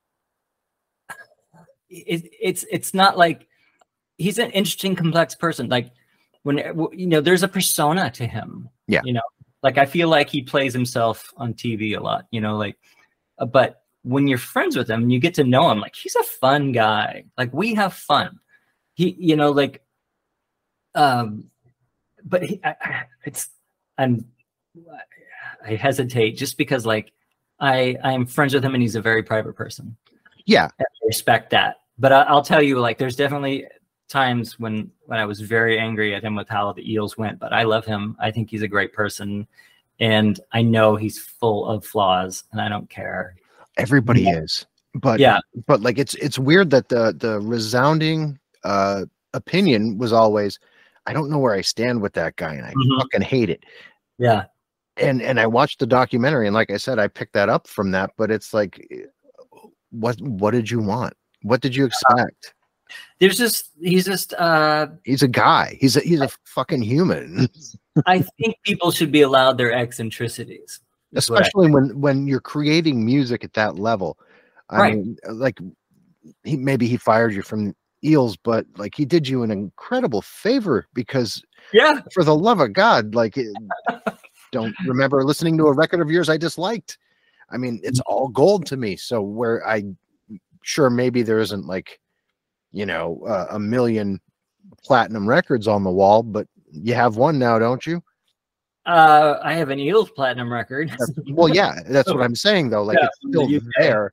it, it's it's not like he's an interesting, complex person. Like when you know, there's a persona to him. Yeah. You know, like I feel like he plays himself on T V a lot. You know, like, uh, but when you're friends with him and you get to know him, like he's a fun guy. Like we have fun. He, you know, like, um, but he, I, I, it's I'm I hesitate just because like I I'm friends with him and he's a very private person. Yeah, I respect that. But I, I'll tell you, like, there's definitely times when when I was very angry at him with how the Eels went. But I love him. I think he's a great person, and I know he's full of flaws, and I don't care. Everybody yeah. is, but yeah, but like it's it's weird that the the resounding uh, opinion was always, I don't know where I stand with that guy, and I mm-hmm. fucking hate it. Yeah, and and I watched the documentary, and like I said, I picked that up from that. But it's like, what what did you want? What did you expect? Uh, there's just he's just uh, he's a guy. He's a he's a fucking human. I think people should be allowed their eccentricities. Especially when when you're creating music at that level. I right. mean, like he maybe he fired you from Eels, but like he did you an incredible favor because yeah, for the love of God, like don't remember listening to a record of yours I disliked. I mean, it's all gold to me. So where I sure maybe there isn't like, you know, uh, a million platinum records on the wall, but you have one now, don't you? Uh, I have an Eels platinum record. Well, yeah, that's what I'm saying though. Like yeah, it's still the there.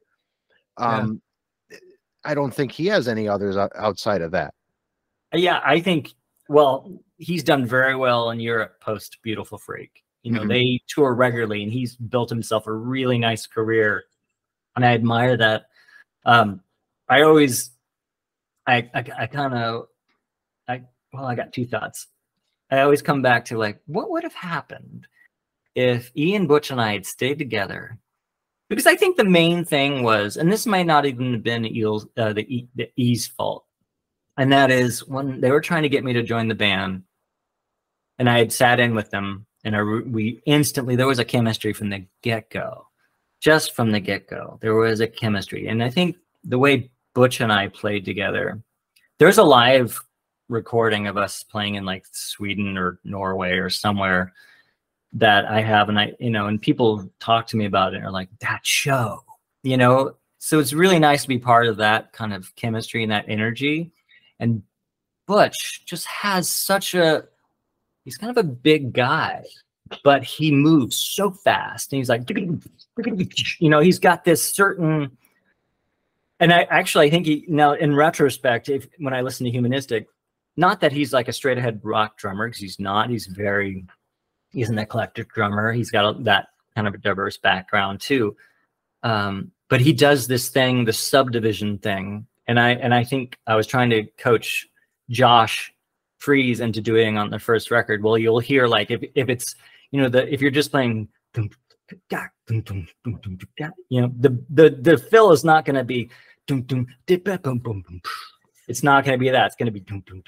Um, yeah. I don't think he has any others outside of that. Yeah, I think. Well, he's done very well in Europe post Beautiful Freak. You know, mm-hmm. they tour regularly, and he's built himself a really nice career, and I admire that. Um, I always, I, I, I kind of, I well, I got two thoughts. I always come back to like, what would have happened if Ian, Butch, and I had stayed together? Because I think the main thing was, and this might not even have been Eels, uh, the, e, the E's fault, and that is when they were trying to get me to join the band, and I had sat in with them, and I, we instantly, there was a chemistry from the get-go. Just from the get-go, there was a chemistry. And I think the way Butch and I played together, there's a live recording of us playing in like Sweden or Norway or somewhere that I have, and I, you know, and people talk to me about it and are like, that show, you know, so it's really nice to be part of that kind of chemistry and that energy. And Butch just has such a, he's kind of a big guy, but he moves so fast, and he's like, you know, he's got this certain, and I actually, I think he, now in retrospect, if when I listen to Humanistic, not that he's like a straight ahead rock drummer, because he's not. He's very, he's an eclectic drummer. He's got a, that kind of a diverse background too. Um, but he does this thing, the subdivision thing. And I, and I think I was trying to coach Josh Freeze into doing on the first record. Well, you'll hear like, if, if it's, you know, the, if you're just playing, you know, the, the, the fill is not going to be, it's not going to be that. It's going to be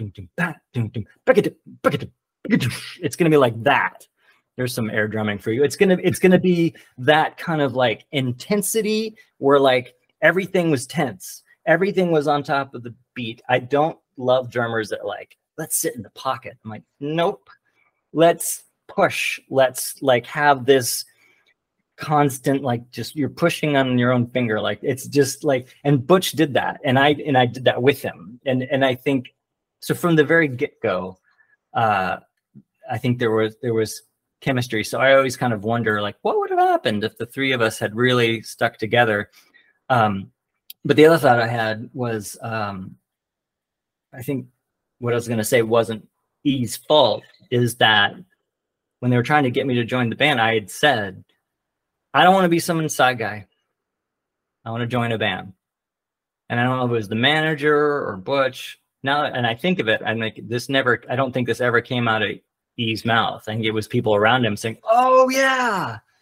it's going to be like that. There's some air drumming for you. It's going to it's going to be that kind of like intensity where like everything was tense. Everything was on top of the beat. I don't love drummers that are like, let's sit in the pocket. I'm like, nope. Let's push. Let's like have this constant, like just you're pushing on your own finger, like it's just like, and Butch did that, and I and I did that with him, and and I think so from the very get-go. uh I think there was there was chemistry. So I always kind of wonder like what would have happened if the three of us had really stuck together. Um but the other thought I had was um I think what I was going to say wasn't E's fault, is that when they were trying to get me to join the band, I had said, I don't want to be someone's side guy. I want to join a band. And I don't know if it was the manager or Butch. Now, and I think of it, I'm like, this never, I don't think this ever came out of E's mouth. I think it was people around him saying, oh yeah,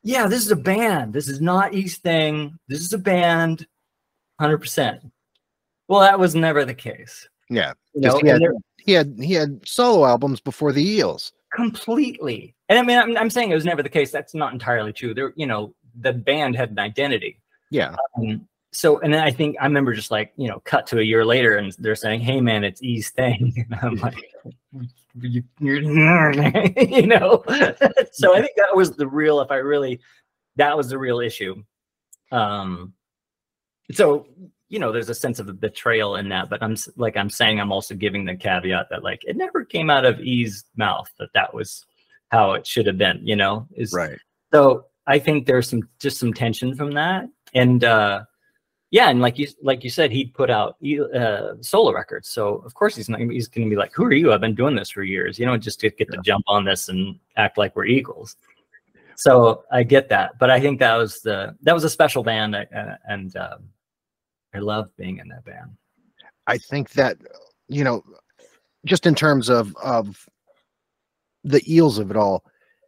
yeah, this is a band. This is not East Thing. This is a band, one hundred percent. Well, that was never the case. Yeah, you know, he had, he had he had solo albums before the Eels. Completely. And I mean, I'm, I'm saying it was never the case. That's not entirely true. There, you know, the band had an identity. Yeah. Um, so, and then I think I remember just like, you know, cut to a year later and they're saying, hey man, it's East Thing. And I'm like, you, you're, you know, so I think that was the real, if I really, that was the real issue. Um, so, you know, there's a sense of a betrayal in that, but I'm like, I'm saying, I'm also giving the caveat that like, it never came out of E's mouth that that was how it should have been, you know, is right. So I think there's some, just some tension from that. And, uh, yeah. And like you, like you said, he put out uh, solo records. So of course he's not, he's going to be like, who are you? I've been doing this for years, you know, just to get yeah. to jump on this and act like we're Eagles. So I get that, but I think that was the, that was a special band. Uh, and, um, I love being in that band. I think that, you know, just in terms of, of the Eels of it all,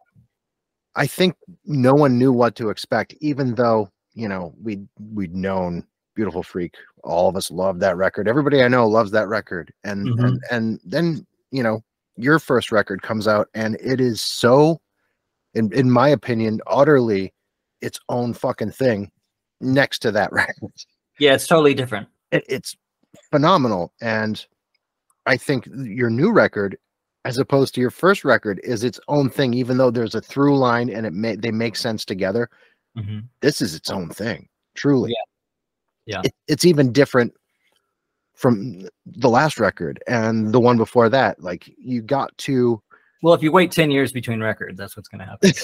I think no one knew what to expect, even though, you know, we'd, we'd known Beautiful Freak. All of us loved that record. Everybody I know loves that record. And, mm-hmm. and, and then, you know, your first record comes out and it is so, in, in my opinion, utterly its own fucking thing next to that record. Yeah, it's totally different. It, it's phenomenal. And I think your new record, as opposed to your first record, is its own thing, even though there's a through line and it may, they make sense together. Mm-hmm. This is its own thing, truly. Yeah. Yeah. It, it's even different from the last record and the one before that. Like you got to. Well, if you wait ten years between records, that's what's going to happen.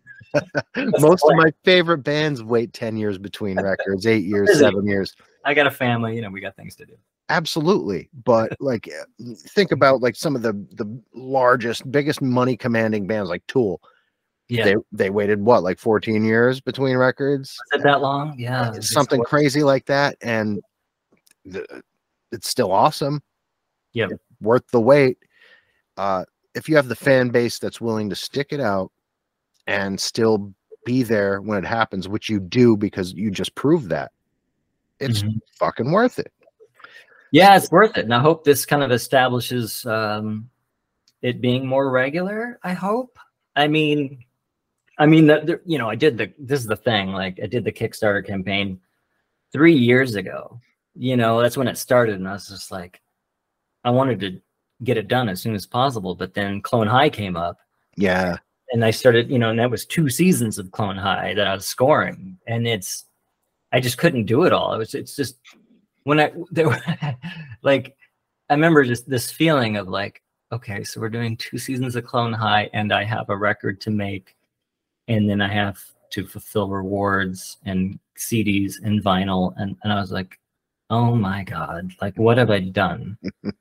Most of my favorite bands wait ten years between records, eight years, seven years. I got a family, you know, we got things to do. Absolutely. But like, think about like some of the, the largest, biggest money commanding bands like Tool. Yeah. They, they waited what, like fourteen years between records? Was it that long? Yeah. Something crazy like that. And the, it's still awesome. Yeah. Worth the wait. Uh, if you have the fan base that's willing to stick it out and still be there when it happens, which you do because you just proved that, it's mm-hmm. fucking worth it. Yeah, it's worth it. And I hope this kind of establishes um, it being more regular, I hope. I mean, I mean, the, the, you know, I did the, this is the thing, like I did the Kickstarter campaign three years ago, you know, that's when it started. And I was just like, I wanted to get it done as soon as possible. But then Clone High came up. Yeah. And I started, you know, and that was two seasons of Clone High that I was scoring. And it's, I just couldn't do it all. It was, it's just when I, there were like, I remember just this feeling of like, okay, so we're doing two seasons of Clone High and I have a record to make. And then I have to fulfill rewards and C Ds and vinyl. And, and I was like, oh my God, like, what have I done?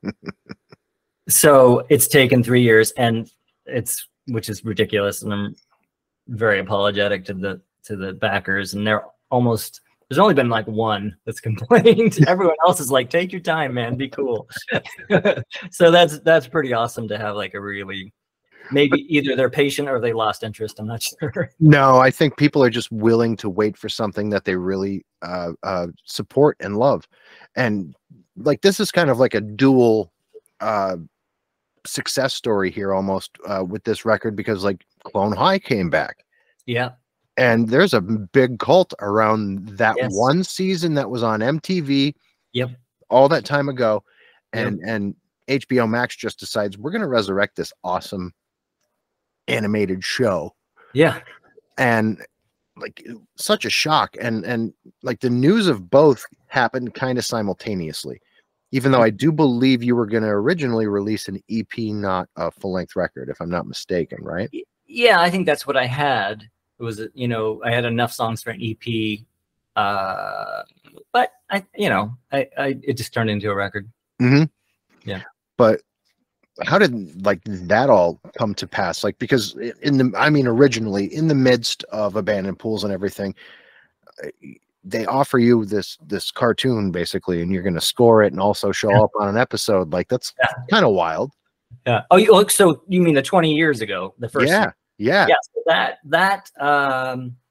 So it's taken three years and it's, which is ridiculous. And I'm very apologetic to the, to the backers. And they're almost, there's only been like one that's complained. Everyone else is like, take your time, man, be cool. So that's, that's pretty awesome to have like a really, maybe either they're patient or they lost interest. I'm not sure. No, I think people are just willing to wait for something that they really uh, uh, support and love. And like, this is kind of like a dual uh, success story here almost uh, with this record, because like Clone High came back. Yeah. And there's a big cult around that yes. one season that was on M T V. Yep. All that time ago. And, yep. and H B O Max just decides we're going to resurrect this awesome animated show. Yeah. And like such a shock. And, and like the news of both happened kind of simultaneously, even though I do believe you were going to originally release an E P, not a full length record, if I'm not mistaken. Right. Yeah. I think that's what I had. It was, you know, I had enough songs for an E P, uh, but I, you know, I, I, it just turned into a record. Mm-hmm. Yeah. But how did like that all come to pass? Like, because in the, I mean, originally in the midst of Abandoned Pools and everything, they offer you this, this cartoon basically, and you're going to score it and also show yeah. up on an episode. Like that's yeah. kind of wild. Yeah. Oh, you, so you mean the twenty years ago, the first, yeah. Yeah. Yeah. So that, that, um,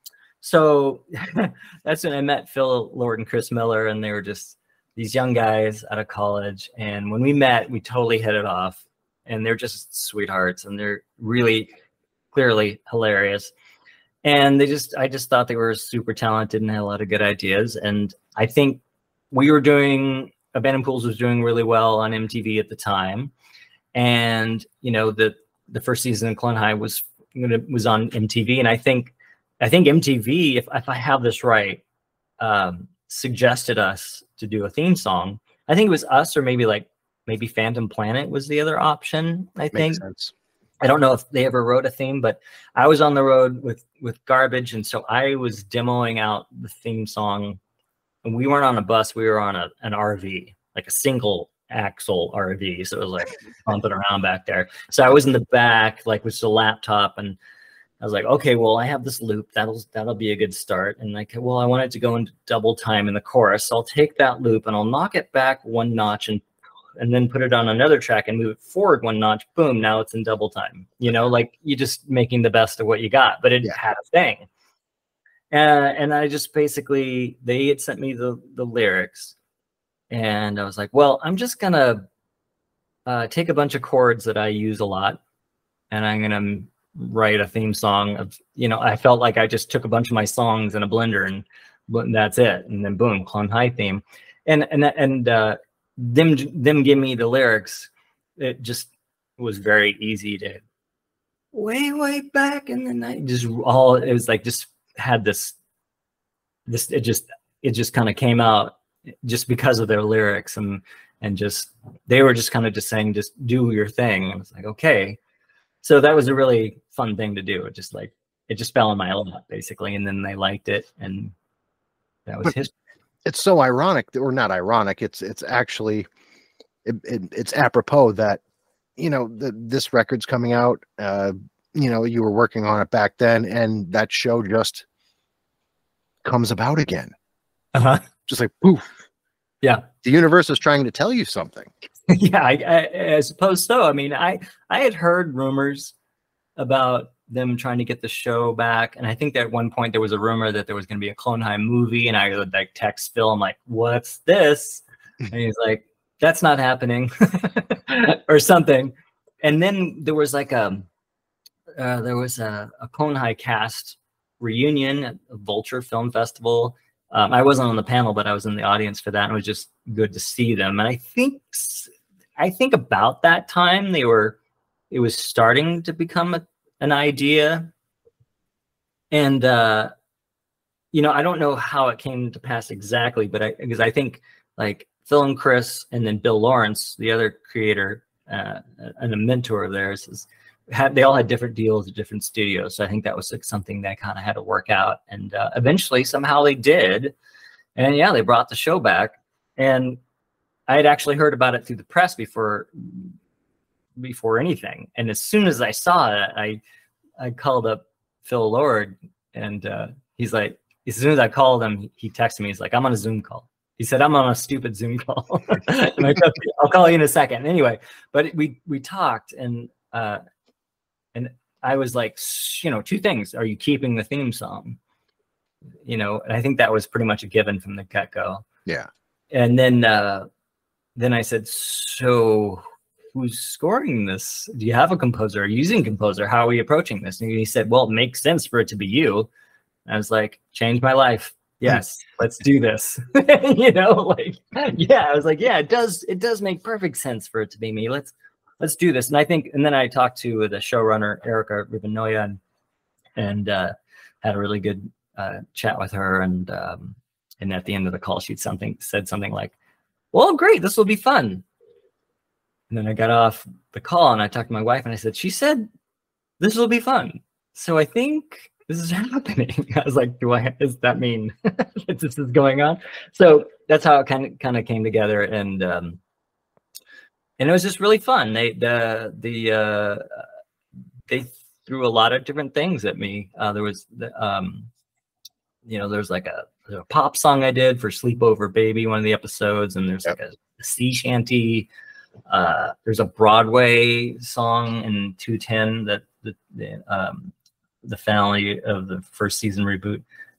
so that's when I met Phil Lord and Chris Miller, and they were just these young guys out of college. And when we met, we totally hit it off, and they're just sweethearts, and they're really clearly hilarious. And they just, I just thought they were super talented and had a lot of good ideas. And I think we were doing, Abandoned Pools was doing really well on M T V at the time. And, you know, the, the first season of Clone High was, was on M T V. And I think, I think M T V, if, if I have this right, um, suggested us to do a theme song. I think it was us, or maybe like, maybe Phantom Planet was the other option, I think. Makes sense. I don't know if they ever wrote a theme, but I was on the road with, with Garbage. And so I was demoing out the theme song, and we weren't on a bus. We were on a, an R V, like a single axle R V. So it was like bumping around back there. So I was in the back, like with the laptop, and I was like, okay, well, I have this loop. That'll, that'll be a good start. And like, well, I want it to go into double time in the chorus. So I'll take that loop and I'll knock it back one notch and and then put it on another track and move it forward one notch. Boom, now it's in double time. You know, like you just making the best of what you got, but it yeah. had a thing. Uh, and I just basically, they had sent me the, the lyrics, and I was like, well, I'm just gonna uh, take a bunch of chords that I use a lot, and I'm gonna write a theme song of, you know, I felt like I just took a bunch of my songs in a blender and, and that's it. And then boom, Clone High theme. And, and, and, uh, them them give me the lyrics, it just was very easy to way way back in the night, just all it was like just had this this it just it just kind of came out just because of their lyrics, and and just they were just kind of just saying, just do your thing. And it's like, okay. So that was a really fun thing to do. It just like it just fell in my lap basically, and then they liked it, and that was history. It's so ironic, or not ironic. It's it's actually it, it, it's apropos that, you know, the, this record's coming out. Uh, you know, you were working on it back then, and that show just comes about again. Uh huh. Just like poof. Yeah. The universe is trying to tell you something. Yeah, I, I, I suppose so. I mean, I I had heard rumors about them trying to get the show back, and I think that at one point there was a rumor that there was going to be a Clone High movie, and I would like text Phil, I'm like, what's this? And he's like, that's not happening or something. And then there was like a uh, there was a, a Clone High cast reunion at the Vulture Film Festival. um, I wasn't on the panel, but I was in the audience for that, and it was just good to see them. And I think I think about that time they were it was starting to become a an idea. And, uh, you know, I don't know how it came to pass exactly, but I, because I think like Phil and Chris, and then Bill Lawrence, the other creator, uh, and a mentor of theirs, is had, they all had different deals at different studios. So I think that was like something that kind of had to work out. And, uh, eventually somehow they did. And yeah, they brought the show back, and I had actually heard about it through the press before, before anything. And as soon as I saw it, I I called up Phil Lord, and uh, he's like, as soon as I called him, he texted me. He's like, I'm on a Zoom call. He said, I'm on a stupid Zoom call. And I go, I'll call you in a second. Anyway, but we we talked, and uh, and I was like, you know, two things. Are you keeping the theme song? You know, and I think that was pretty much a given from the get-go. Yeah. And then uh, then I said, so who's scoring this? Do you have a composer? Are you using a composer? How are we approaching this? And he said, well, it makes sense for it to be you. And I was like, change my life. Yes, let's do this. You know, like, yeah, I was like, yeah, it does. It does make perfect sense for it to be me. Let's, let's do this. And I think, and then I talked to the showrunner, Erica Rivanoya, and, and uh, had a really good uh, chat with her. And, um, and at the end of the call, she'd something said something like, well, great, this will be fun. And then I got off the call, and I talked to my wife, and I said, she said, this will be fun. So I think this is happening. I was like, do I, does that mean that this is going on? So that's how it kind of kind of came together. And, um, and it was just really fun. They, the, the, uh, they threw a lot of different things at me. Uh, there was, the, um, you know, there's like a, there's a pop song I did for Sleepover Baby, one of the episodes. And there's yep. like a, a sea shanty. Uh, there's a Broadway song in two ten that the, the, um, the finale of the first season reboot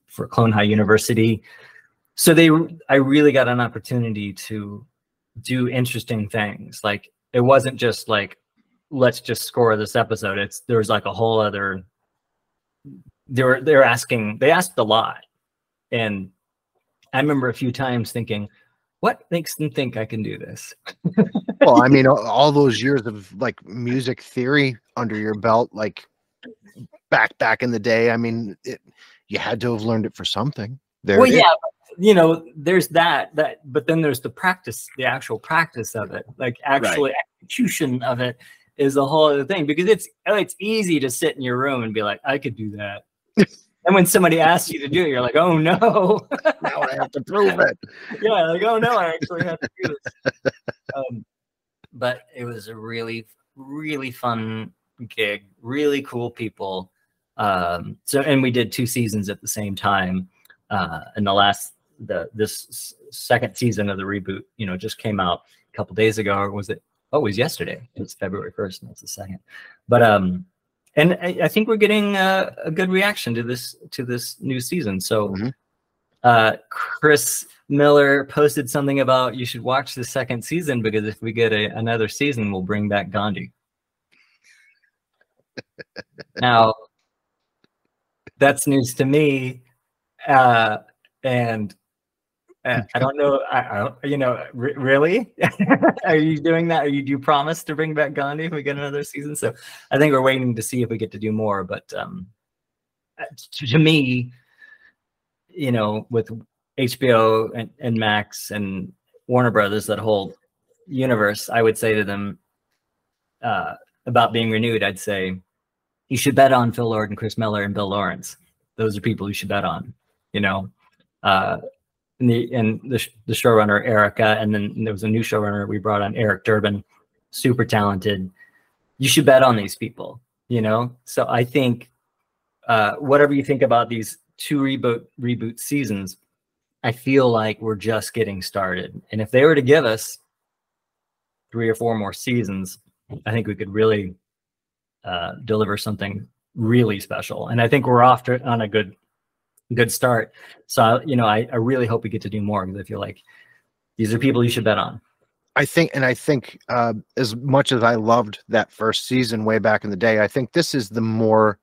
for Clone High University. So they, I really got an opportunity to do interesting things. Like it wasn't just like, let's just score this episode. It's there was like a whole other. They were they're asking. They asked a lot, and I remember a few times thinking, "What makes them think I can do this?" Well, I mean, all, all those years of like music theory under your belt, like back back in the day. I mean, it, you had to have learned it for something. There well, it yeah, is. you know, there's that that, but then there's the practice, the actual practice of it, like actual Right. execution of it is a whole other thing, because it's it's easy to sit in your room and be like, I could do that. And when somebody asks you to do it, you're like, oh no. Now I have to prove it. Yeah, like, oh no, I actually have to do this. Um, but it was a really, really fun gig, really cool people. Um, so, and we did two seasons at the same time. Uh, and the last, the this second season of the reboot, you know, just came out a couple days ago, or was it? Oh, it was yesterday. It was February first, and that's the second. But um, and I, I think we're getting a, a good reaction to this to this new season. So, Mm-hmm. uh, Chris Miller posted something about you should watch the second season, because if we get a, another season, we'll bring back Gandhi. Now, that's news to me, uh, and uh, I don't know. I, I you know, r- really, are you doing that? Are you do you promise to bring back Gandhi if we get another season? So I think we're waiting to see if we get to do more. But um, to, to me, you know, with H B O and, and Max and Warner Brothers, that whole universe, I would say to them uh, about being renewed, I'd say you should bet on Phil Lord and Chris Miller and Bill Lawrence. Those are people you should bet on, you know. Uh, and the and the, the showrunner Erica, and then there was a new showrunner we brought on, Eric Durbin, super talented. You should bet on these people, you know. So I think uh, whatever you think about these two reboot reboot seasons, I feel like we're just getting started. And if they were to give us three or four more seasons, I think we could really uh, deliver something really special. And I think we're off to, on a good good start. So, you know, I, I really hope we get to do more, because I feel like these are people you should bet on. I think, and I think uh, as much as I loved that first season way back in the day, I think this is the more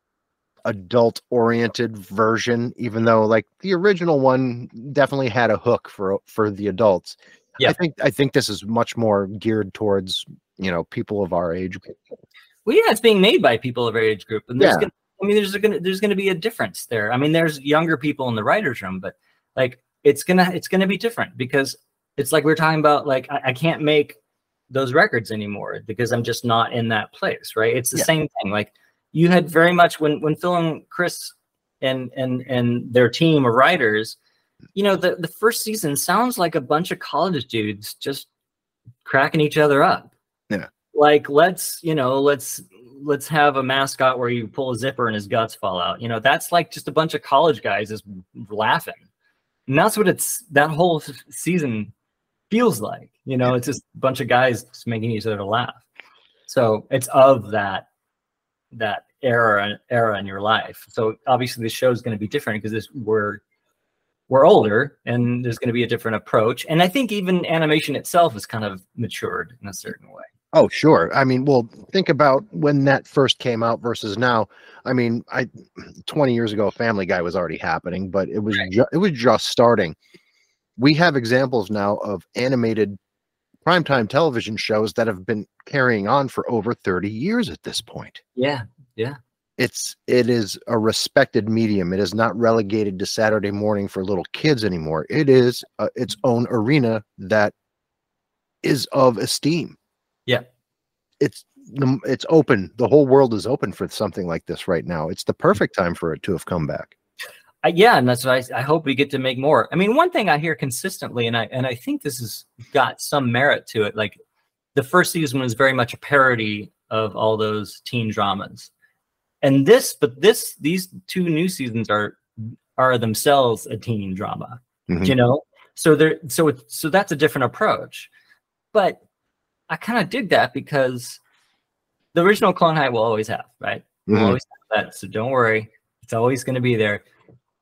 adult-oriented version, even though like the original one definitely had a hook for for the adults. Yeah. I think I think this is much more geared towards, you know, people of our age. Well, yeah, it's being made by people of our age group, and there's Yeah. gonna, I mean, there's gonna there's gonna be a difference there. I mean, there's younger people in the writers' room, but like it's gonna it's gonna be different, because it's like we're talking about, like I, I can't make those records anymore because I'm just not in that place, right? It's the Yeah. same thing. Like you had very much when when Phil and Chris and and and their team of writers, you know, the the first season sounds like a bunch of college dudes just cracking each other up. Yeah. Like let's you know let's let's have a mascot where you pull a zipper and his guts fall out. You know, that's like just a bunch of college guys just laughing, and that's what it's that whole season feels like. You know, it's just a bunch of guys just making each other laugh. So it's of that that era era in your life. So obviously the show is going to be different because we're we're older, and there's going to be a different approach. And I think even animation itself is kind of matured in a certain way. Oh, sure. I mean, well, think about when that first came out versus now. I mean, I twenty years ago, Family Guy was already happening, but it was ju- it was just starting. We have examples now of animated primetime television shows that have been carrying on for over thirty years at this point. Yeah, yeah. It's it is a respected medium. It is not relegated to Saturday morning for little kids anymore. It is uh, its own arena that is of esteem. Yeah. It's it's open. The whole world is open for something like this right now. It's the perfect time for it to have come back. Uh, yeah, and that's why I, I hope we get to make more. I mean, one thing I hear consistently, and I and I think this has got some merit to it. Like the first season was very much a parody of all those teen dramas, and this, but this, these two new seasons are are themselves a teen drama. Mhm. You know, so there, so it's so that's a different approach. But I kind of dig that because the original Clone High will always have, right? We'll Mhm. always have that. So don't worry, it's always going to be there.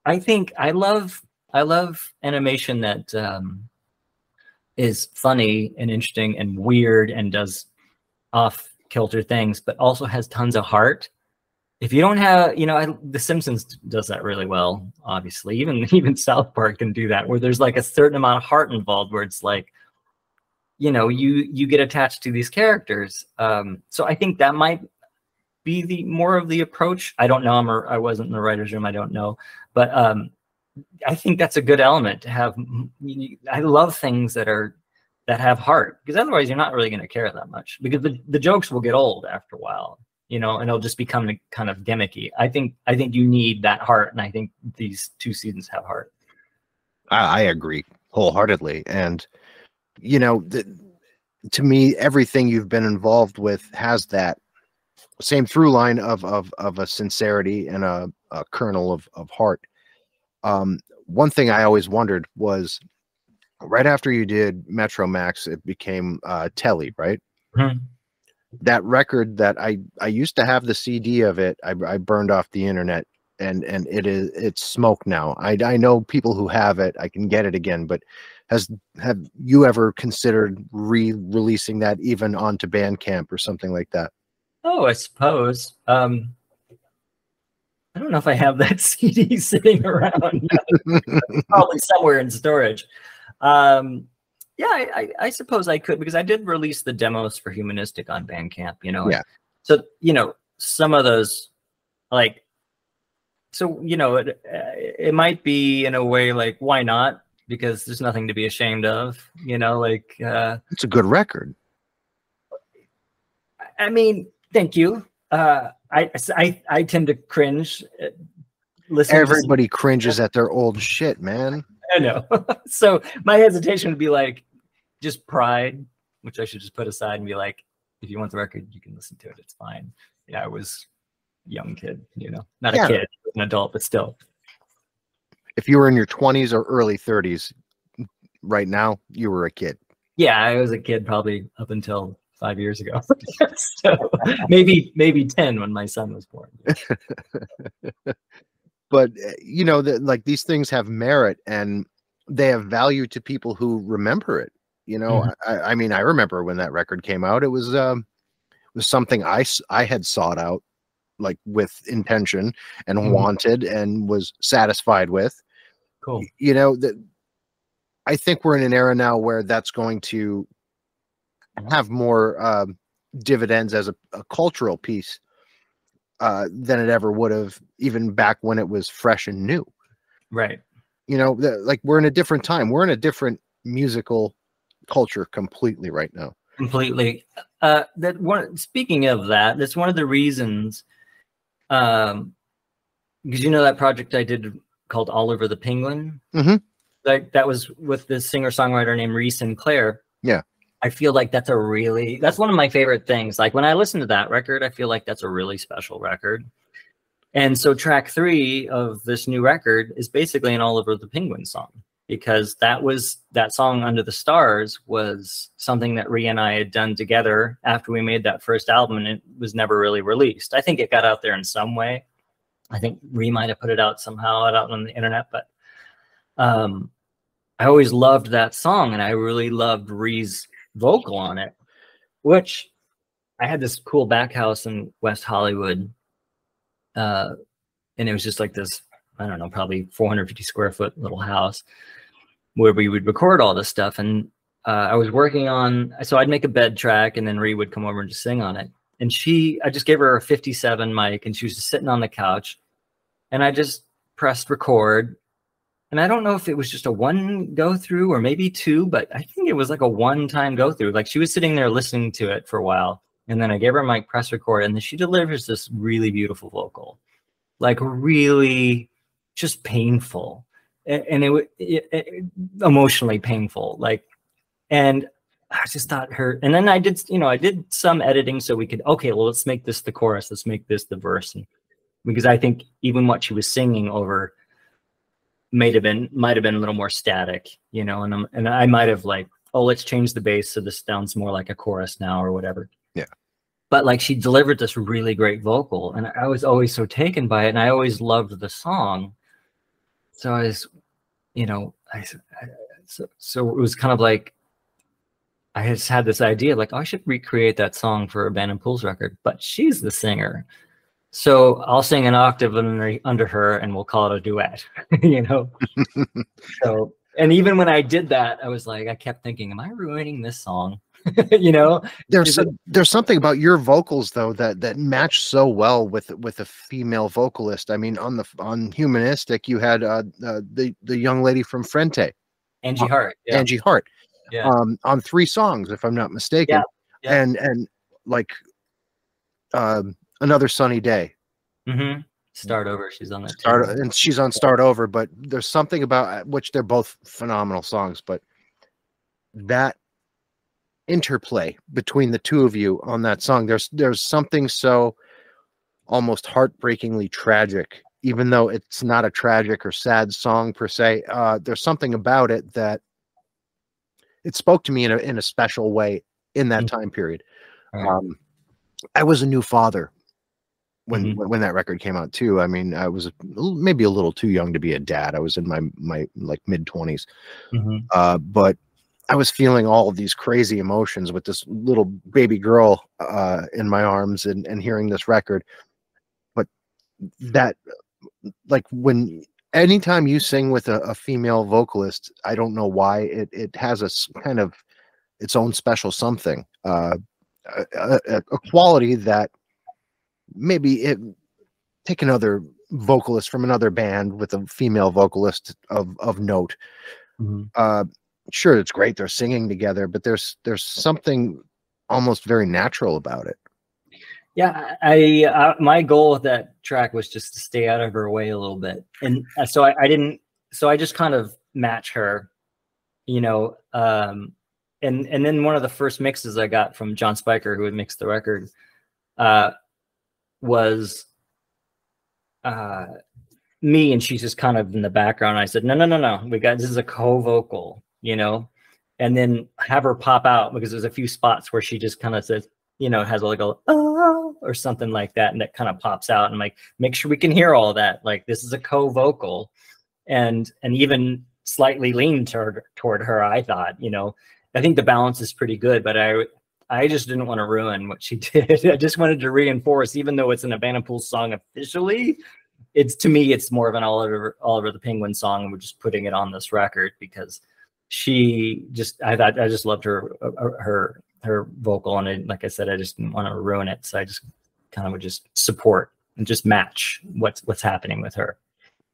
I think I love I love animation that um, is funny and interesting and weird and does off kilter things, but also has tons of heart. If you don't have, you know, I, The Simpsons does that really well. Obviously, even even South Park can do that, where there's like a certain amount of heart involved, where it's like, you know, you you get attached to these characters. Um, so I think that might be the more of the approach. I don't know. I'm a, I wasn't in the writer's room. I don't know, but um, I think that's a good element to have. I love things that are that have heart, because otherwise you're not really going to care that much, because the, the jokes will get old after a while, you know, and it'll just become kind of gimmicky. I think I think you need that heart, and I think these two seasons have heart. I, I agree wholeheartedly, and you know, the, to me, everything you've been involved with has that same through line of of of a sincerity and a, a kernel of of heart. Um, one thing I always wondered was, right after you did Metro Max, it became uh, Telly, right? Mm-hmm. That record that I I used to have the C D of it, I, I burned off the internet, and and it is it's smoke now. I I know people who have it. I can get it again, but has have you ever considered re-releasing that even onto Bandcamp or something like that? Oh, I suppose. Um, I don't know if I have that C D sitting around. Probably somewhere in storage. Um, yeah, I, I, I suppose I could, because I did release the demos for Humanistic on Bandcamp, you know. Yeah. So, you know, some of those, like, so, you know, it, it might be in a way like, why not? Because there's nothing to be ashamed of, you know, like. Uh, it's a good record. I mean, thank you. Uh, I, I, I tend to cringe. Everybody cringes at their old shit, man. I know. So my hesitation would be like just pride, which I should just put aside and be like, if you want the record, you can listen to it. It's fine. Yeah, I was a young kid, you know, not yeah. a kid, an adult, but still. If you were in your twenties or early thirties right now, you were a kid. Yeah, I was a kid probably up until five years ago. So maybe maybe ten when my son was born. But you know that, like, these things have merit and they have value to people who remember it. You know, mm-hmm. I, I mean, I remember when that record came out. It was um, it was something I I had sought out, like, with intention and mm-hmm. wanted and was satisfied with. Cool. You know, that I think we're in an era now where that's going to have more uh, dividends as a, a cultural piece uh, than it ever would have, even back when it was fresh and new. Right. You know, the, like, we're in a different time. We're in a different musical culture completely right now. Completely. Uh, that one. Speaking of that, that's one of the reasons. Um, because you know that project I did called Oliver the Penguin. Mm-hmm. Like, that was with this singer-songwriter named Rhys Sinclair. Yeah. I feel like that's a really, that's one of my favorite things. Like, when I listen to that record, I feel like that's a really special record. And so track three of this new record is basically an Oliver the Penguin song, because that was, that song Under the Stars was something that Rhys and I had done together after we made that first album, and it was never really released. I think it got out there in some way. I think Rhys might have put it out somehow out on the internet, but um, I always loved that song, and I really loved Rhys' vocal on it, which I had this cool back house in West Hollywood, uh, and it was just like this, I don't know, probably four hundred fifty square foot little house where we would record all this stuff. And uh, I was working on, so I'd make a bed track, and then Rhys would come over and just sing on it. And she, I just gave her a fifty-seven mic, and she was just sitting on the couch, and I just pressed record. And I don't know if it was just a one go through or maybe two, but I think it was like a one time go through. Like, she was sitting there listening to it for a while, and then I gave her my press record, and then she delivers this really beautiful vocal, like really just painful. And, and it, it, it emotionally painful. Like, and I just thought her, and then I did, you know, I did some editing so we could, okay, well, let's make this the chorus. Let's make this the verse. And because I think even what she was singing over might have been might have been a little more static, you know, and I'm, and I might have like, oh, let's change the bass so this sounds more like a chorus now or whatever. Yeah. But like, she delivered this really great vocal, and I was always so taken by it, and I always loved the song. so I was, you know, I, I so, so it was kind of like, I just had this idea like, oh, I should recreate that song for a Band and Pools record, but she's the singer. So I'll sing an octave under, under her and we'll call it a duet, you know? So, and even when I did that, I was like, I kept thinking, am I ruining this song? You know, there's some, there's something about your vocals though that that match so well with with a female vocalist. I mean, on the on Humanistic, you had uh, uh the the young lady from Frente, Angie Hart. Yeah. Angie Hart. Yeah. Um, on three songs, if I'm not mistaken. Yeah. Yeah. And and like um, Another Sunny Day. Mm-hmm. Start Over. She's on that. Start, too. and she's on Start Over. But there's something about which they're both phenomenal songs, but that interplay between the two of you on that song, there's there's something so almost heartbreakingly tragic, even though it's not a tragic or sad song per se. Uh, there's something about it that it spoke to me in a in a special way in that Mm-hmm. time period. Right. Um, I was a new father when, Mm-hmm. when when that record came out too. I mean, I was maybe a little too young to be a dad. I was in my my like mid twenties, Mm-hmm. uh, but I was feeling all of these crazy emotions with this little baby girl uh, in my arms and and hearing this record. But that, like, when anytime you sing with a, a female vocalist, I don't know why it it has a s- kind of its own special something, uh, a, a, a quality that maybe it take another vocalist from another band with a female vocalist of of note. Mm-hmm. Uh, sure, it's great they're singing together, but there's there's something almost very natural about it. Yeah, I uh, my goal with that track was just to stay out of her way a little bit, and uh, so I, I didn't. So I just kind of match her, you know. Um, and and then one of the first mixes I got from John Spiker, who had mixed the record, uh, was uh, me, and she's just kind of in the background. I said, no, no, no, no, we got this is a co-vocal, you know, and then have her pop out because there's a few spots where she just kind of says, you know, has like a oh or something like that, and that kind of pops out, and like make sure we can hear all that. Like this is a co-vocal, and and even slightly lean toward toward her. I thought, you know, I think the balance is pretty good, but I I just didn't want to ruin what she did. I just wanted to reinforce, even though it's an Band and Pools song officially, it's to me it's more of an Oliver Oliver the Penguin song, and we're just putting it on this record because she just I thought I just loved her her her vocal, and it, like I said, I just didn't want to ruin it, so I just kind of would just support and just match what's what's happening with her.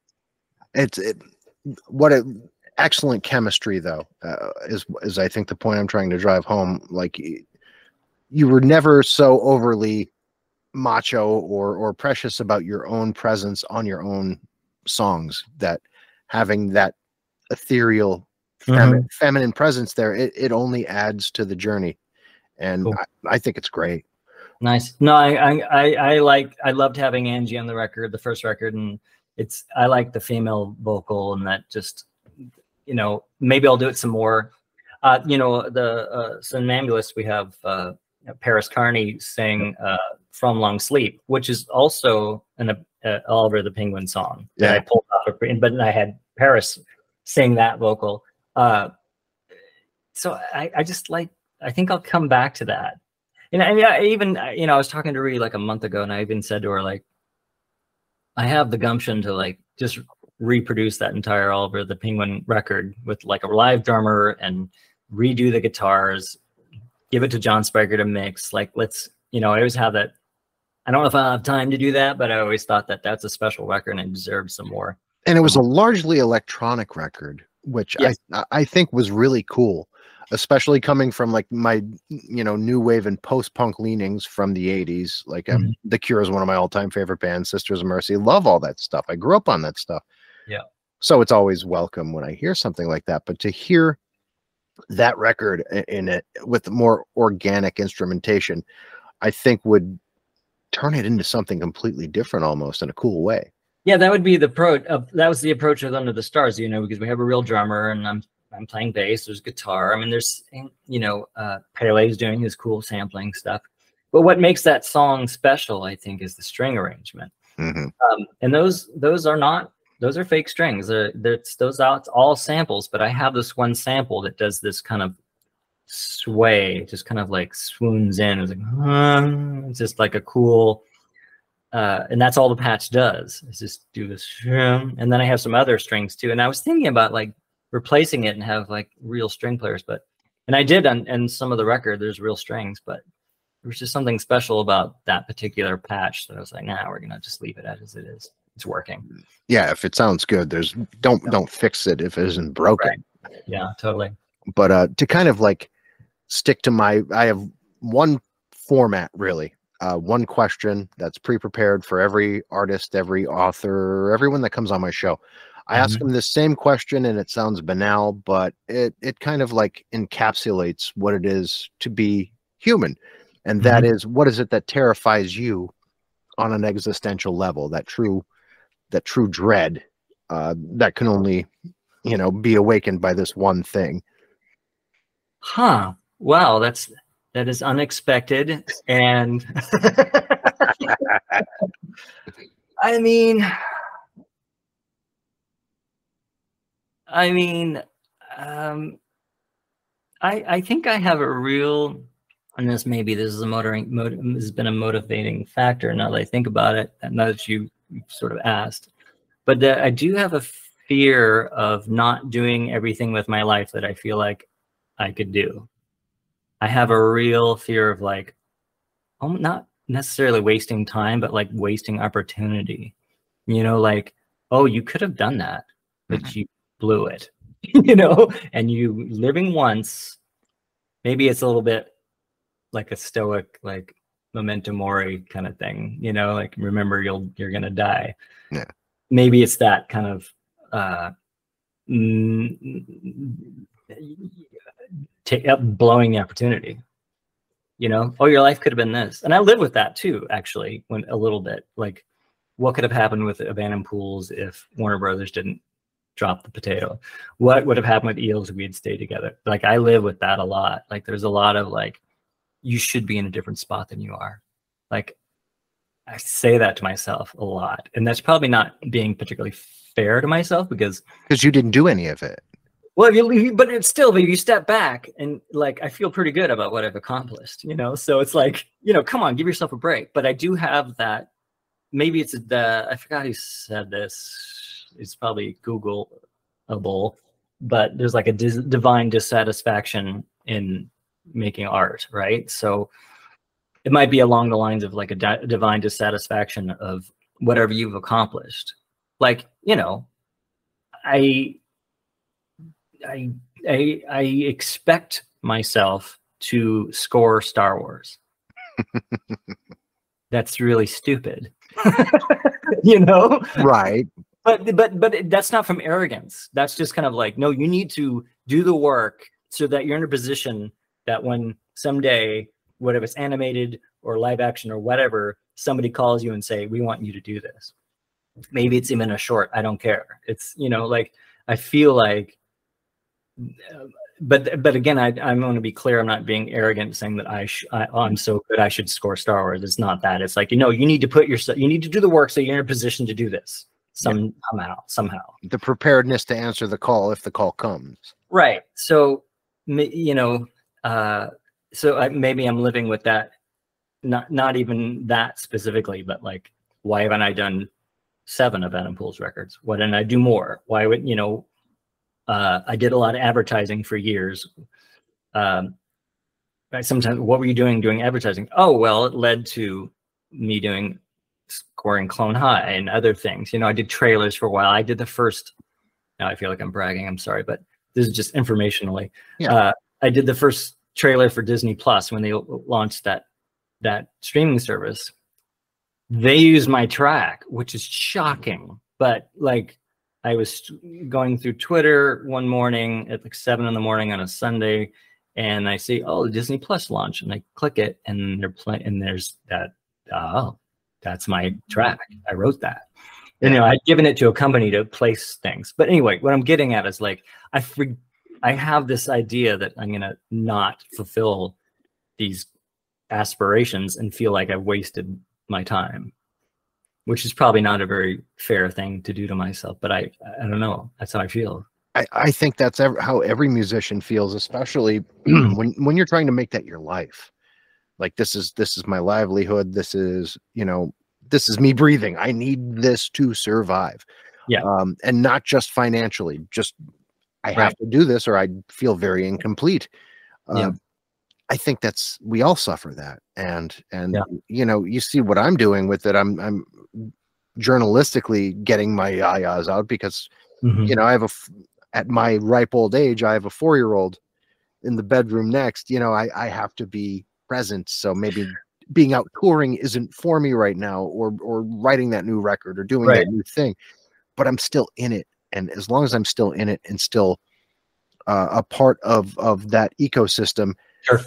It's it, what a excellent chemistry though uh, is is I think the point I'm trying to drive home. Like you were never so overly macho or or precious about your own presence on your own songs that having that ethereal femi- Mm-hmm. feminine presence there, it, it only adds to the journey, and Cool. I, I think it's great. Nice. No, I, I, I, I like, I loved having Angie on the record, the first record, and it's, I like the female vocal, and that just, you know, maybe I'll do it some more. Uh, you know, the uh, Somnambulist, we have uh, Paris Carney sang uh, From Long Sleep, which is also an uh, Oliver the Penguin song that Yeah. I pulled off of, but I had Paris sing that vocal. Uh, so I, I just like, I think I'll come back to that. And I, I even, you know, I was talking to Ree like a month ago, and I even said to her, like, I have the gumption to like just reproduce that entire Oliver the Penguin record with like a live drummer and redo the guitars, give it to John Spiker to mix. Like, let's, you know, I always have that. I don't know if I have time to do that, but I always thought that that's a special record and it deserves some more. And it was a largely electronic record, which Yes. I I think was really cool, especially coming from like my, you know, new wave and post-punk leanings from the eighties. Like um, Mhm. The Cure is one of my all-time favorite bands, Sisters of Mercy. Love all that stuff. I grew up on that stuff. Yeah. So it's always welcome when I hear something like that. But to hear that record i- in it with more organic instrumentation, I think would turn it into something completely different almost in a cool way. Yeah, that would be the pro. Uh, that was the approach with Under the Stars, you know, because we have a real drummer, and I'm I'm playing bass. There's guitar. I mean, there's you know, uh, Pele's doing his cool sampling stuff. But what makes that song special, I think, is the string arrangement. Mhm. Um, and those those are not those are fake strings. They're, they're, those are all samples, but I have this one sample that does this kind of sway, just kind of like swoons in. It's like, uh, it's just like a cool, uh, and that's all the patch does, is just do this. And then I have some other strings too. And I was thinking about like replacing it and have like real string players, but, and I did on, on some of the record, there's real strings, but there was just something special about that particular patch that I was like, nah, we're gonna just leave it as it is. It's working. Yeah, if it sounds good, there's don't Yeah. don't fix it if it isn't broken. Right. Yeah, totally. But uh, to kind of like stick to my, I have one format really, uh, one question that's pre-prepared for every artist, every author, everyone that comes on my show. I mm-hmm. ask them the same question, and it sounds banal, but it it kind of like encapsulates what it is to be human. And that mm-hmm. is, what is it that terrifies you on an existential level? That true, that true dread uh, that can only, you know, be awakened by this one thing. Huh. Wow. That's, that is unexpected. And I mean, I mean, um, I, I think I have a real, and this maybe this is a motoring, motiv this has been a motivating factor now that I think about it, and now that you sort of asked, but that I do have a fear of not doing everything with my life that I feel like I could do. I have a real fear of like, oh, not necessarily wasting time, but like wasting opportunity. You know, like, oh, you could have done that, but mm-hmm. you blew it, you know, and you living once, maybe it's a little bit like a stoic, like memento mori kind of thing, you know, like remember you'll you're gonna die. Yeah. Maybe it's that kind of uh mm, take up blowing the opportunity, you know. Oh, your life could have been this. And I live with that too, actually, when a little bit like what could have happened with Abandoned Pools if Warner Brothers didn't drop the potato? What would have happened with Eels if we had stayed together? Like I live with that a lot. Like there's a lot of like, you should be in a different spot than you are. Like I say that to myself a lot, and that's probably not being particularly fair to myself because because you didn't do any of it. Well, if you, but it's still, if you step back and like, I feel pretty good about what I've accomplished, you know? So it's like, you know, come on, give yourself a break. But I do have that, maybe it's the, I forgot who said this. It's probably Googleable, but there's like a dis divine dissatisfaction in making art, right? So it might be along the lines of like a di divine dissatisfaction of whatever you've accomplished. Like, you know, I, I, I, I expect myself to score Star Wars. That's really stupid, you know? Right. But, but, but that's not from arrogance. That's just kind of like, no, you need to do the work so that you're in a position that when someday, whatever it's animated or live action or whatever, somebody calls you and say, we want you to do this. Maybe it's even a short, I don't care. It's, you know, like, I feel like, but, but again, I, I'm going to be clear. I'm not being arrogant saying that I, sh I oh, I'm so good, I should score Star Wars. It's not that. It's like, you know, you need to put yourself, you need to do the work so you're in a position to do this some, yeah. somehow, somehow. The preparedness to answer the call if the call comes. Right. So, you know, uh, so I, maybe I'm living with that, not, not even that specifically, but like, why haven't I done seven Abandoned Pools records? Why didn't I do more? Why would, you know, Uh, I did a lot of advertising for years. Um, I sometimes, what were you doing doing advertising? Oh, well, it led to me doing scoring Clone High and other things. You know, I did trailers for a while. I did the first, now I feel like I'm bragging, I'm sorry, but this is just informationally. Yeah. Uh, I did the first trailer for Disney Plus when they launched that, that streaming service. They used my track, which is shocking, but like, I was going through Twitter one morning at like seven in the morning on a Sunday, and I see, oh, Disney Plus launch, and I click it, and they're playing, and there's that. Oh, that's my track. I wrote that. And, you know, I'd given it to a company to place things. But anyway, what I'm getting at is like, I I have this idea that I'm gonna not fulfill these aspirations and feel like I've wasted my time. which is probably not a very fair thing to do to myself, but I, I don't know. That's how I feel. I, I think that's ev- how every musician feels, especially when, when you're trying to make that your life. Like, this is, this is my livelihood. This is, you know, this is me breathing. I need this to survive. Yeah. Um, and not just financially, just, I have Right. to do this or I feel very incomplete. Uh, Yeah. I think that's, we all suffer that. And, and, Yeah. you know, you see what I'm doing with it. I'm, I'm journalistically getting my yayas out because, Mm-hmm. you know, I have a, at my ripe old age, I have a four-year-old in the bedroom next, you know, I, I have to be present. So maybe being out touring isn't for me right now, or, or writing that new record or doing Right. that new thing, but I'm still in it. And as long as I'm still in it and still uh, a part of, of that ecosystem, Sure.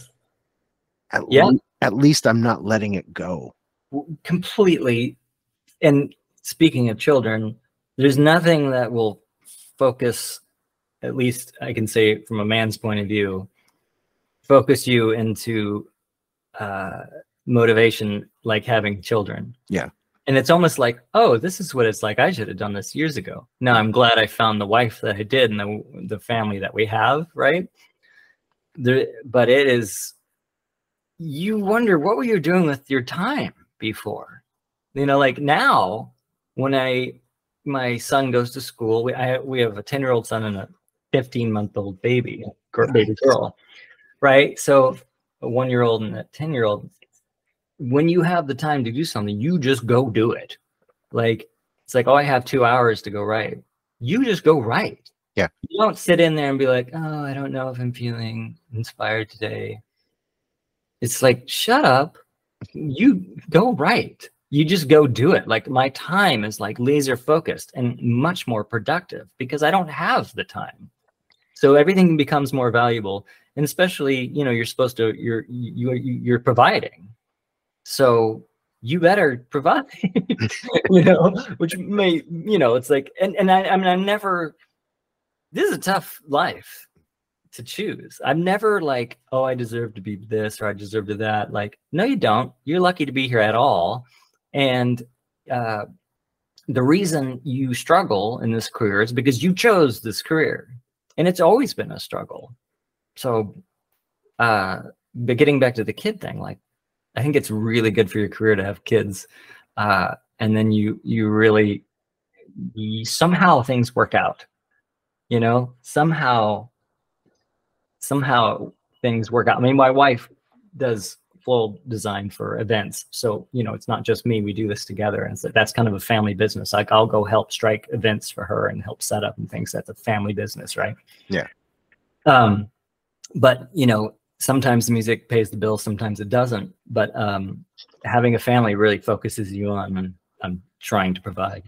at, Yeah. le- at least I'm not letting it go. Completely. And speaking of children, there's nothing that will focus, at least I can say from a man's point of view, focus you into uh, motivation like having children. Yeah. And it's almost like, oh, this is what it's like. I should have done this years ago. No, I'm glad I found the wife that I did and the, the family that we have, right? There, but it is, you wonder, what were you doing with your time before? You know, like now, when I, my son goes to school, we, I, we have a ten-year-old son and a fifteen-month-old baby, girl, baby girl, right? So a one-year-old and a ten-year-old, when you have the time to do something, you just go do it. Like, it's like, oh, I have two hours to go write. You just go write. Yeah. You don't sit in there and be like, oh, I don't know if I'm feeling inspired today. It's like, shut up. You go write. You just go do it. Like, my time is like laser focused and much more productive because I don't have the time. So everything becomes more valuable. And especially, you know, you're supposed to, you're, you, you're providing. So you better provide, you know, which may, you know, it's like, and, and I, I mean, I never, this is a tough life to choose. I'm never like, oh, I deserve to be this or I deserve to that. Like, no, you don't. You're lucky to be here at all. And uh, the reason you struggle in this career is because you chose this career, and it's always been a struggle. So, uh, but getting back to the kid thing, like, I think it's really good for your career to have kids. Uh, and then you, you really, you, somehow things work out, you know, somehow, somehow things work out. I mean, my wife does floral design for events. So, you know, it's not just me, we do this together. And so that's kind of a family business. Like, I'll go help strike events for her and help set up and things. That's a family business, right? Yeah. Um, but, you know, sometimes the music pays the bill, sometimes it doesn't. But um, having a family really focuses you on, on trying to provide.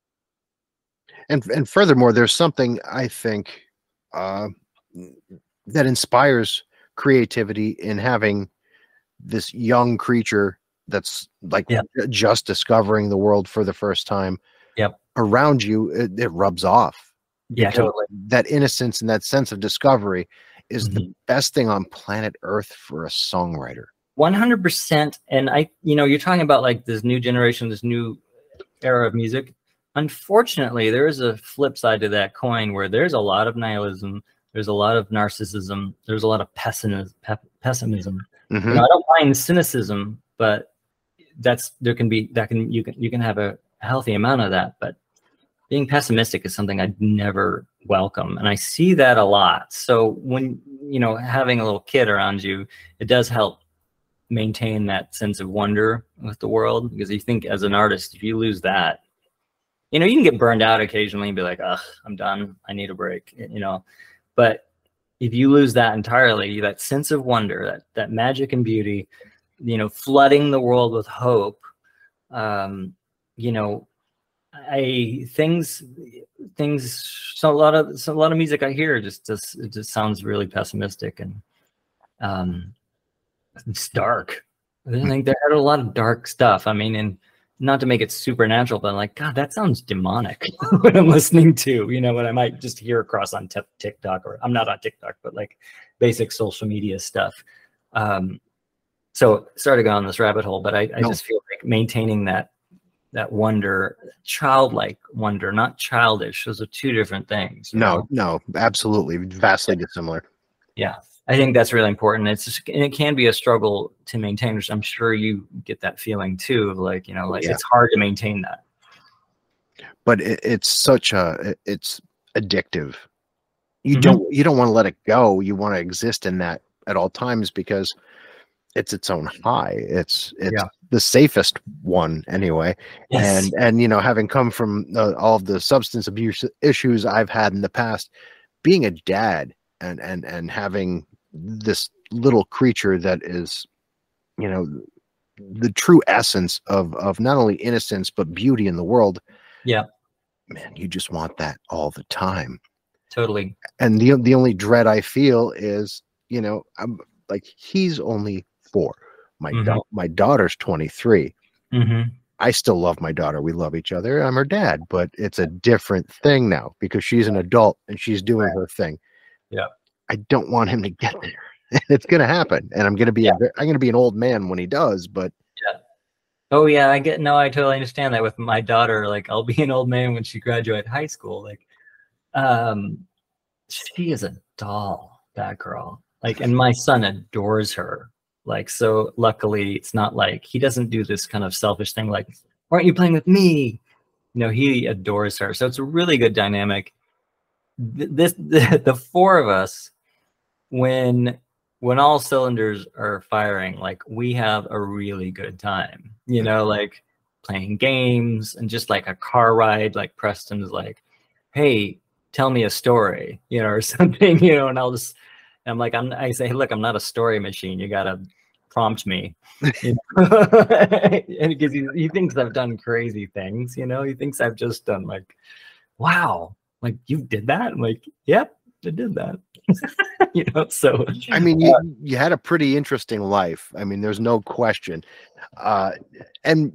And, and furthermore, there's something I think uh, that inspires creativity in having this young creature that's like Yeah. just discovering the world for the first time. Yep. Around you, it, it rubs off. Yeah, Because totally. that innocence and that sense of discovery is Mm-hmm. the best thing on planet Earth for a songwriter. one hundred percent. And I, you know, you're talking about like this new generation, this new era of music. Unfortunately, there is a flip side to that coin where there's a lot of nihilism. There's a lot of narcissism. There's a lot of pessimism. pessimism. Mm-hmm. You know, I don't mind cynicism, but that's, there can be, that can, you can, you can have a healthy amount of that, but being pessimistic is something I'd never welcome. And I see that a lot. So when, you know, having a little kid around you, it does help maintain that sense of wonder with the world. Because you think as an artist, if you lose that, you know, you can get burned out occasionally and be like, ugh, I'm done. I need a break, you know. But if you lose that entirely, that sense of wonder, that, that magic and beauty, you know, flooding the world with hope, um, you know, I things things so a lot of so a lot of music I hear just just it just sounds really pessimistic and um it's dark. I think there had a lot of dark stuff. I mean, and not to make it supernatural, but like, God, that sounds demonic when I'm listening to, you know, what I might just hear across on t- TikTok, or I'm not on TikTok, but like basic social media stuff. Um, so sorry to go on this rabbit hole, but I, I No. just feel like maintaining that that wonder, childlike wonder, not childish. Those are two different things. you No, know? no, absolutely, vastly dissimilar. Yeah, I think that's really important. It's just, and it can be a struggle to maintain, which I'm sure you get that feeling too, of like, you know, like Yeah. it's hard to maintain that. But it, it's such a it- it's addictive. You Mhm. don't you don't want to let it go. You want to exist in that at all times because it's its own high. It's it's Yeah. the safest one anyway. Yes. And and you know, having come from uh, all of the substance abuse issues I've had in the past, being a dad and and and having this little creature that is, you know, the true essence of of not only innocence but beauty in the world. Yeah, Man, you just want that all the time. totally. And the the only dread I feel is, you know, I'm like, he's only four. My Mhm. da- my daughter's twenty-three. hmm I still love my daughter. We love each other. I'm her dad, but it's a different thing now because she's an adult and she's doing her thing. Yeah. I don't want him to get there. And it's gonna happen. And I'm gonna be Yeah. a, I'm gonna be an old man when he does, but Oh yeah, I get, no, I totally understand that with my daughter. Like, I'll be an old man when she graduates high school. Like, um, she is a doll, that girl. Like, and my son adores her. Like, so luckily it's not like he doesn't do this kind of selfish thing like, why aren't you playing with me? You know, he adores her. So it's a really good dynamic. Th- This the, the four of us, when when all cylinders are firing, like, we have a really good time, you know, like playing games and just like a car ride. Like, Preston's like, hey, tell me a story, you know, or something, you know, and I'll just, I'm like, I'm, I say, hey, look, I'm not a story machine. You got to prompt me. You know? And because he, he thinks I've done crazy things, you know, he thinks I've just done like, wow, like, you did that? I'm like, yep, I did that. You know, so I mean, you, you had a pretty interesting life. I mean, there's no question. Uh, and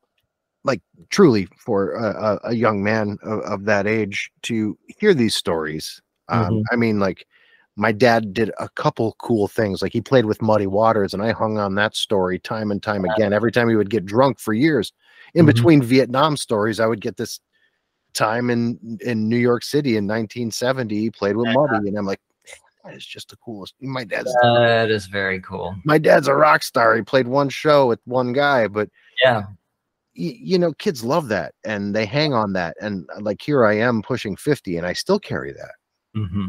like, truly, for a, a a young man of, of that age to hear these stories, um, Mhm. I mean, like, my dad did a couple cool things. Like, he played with Muddy Waters, and I hung on that story time and time again. Every time he would get drunk for years, in Mhm. between Vietnam stories, I would get this time in in New York City in nineteen seventy. He played with Muddy, and I'm like, that is just the coolest. My dad's That is very cool. my dad's a rock star. He played one show with one guy, but Yeah. y- you know, kids love that and they hang on that. And like, here I am pushing fifty, and I still carry that. hmm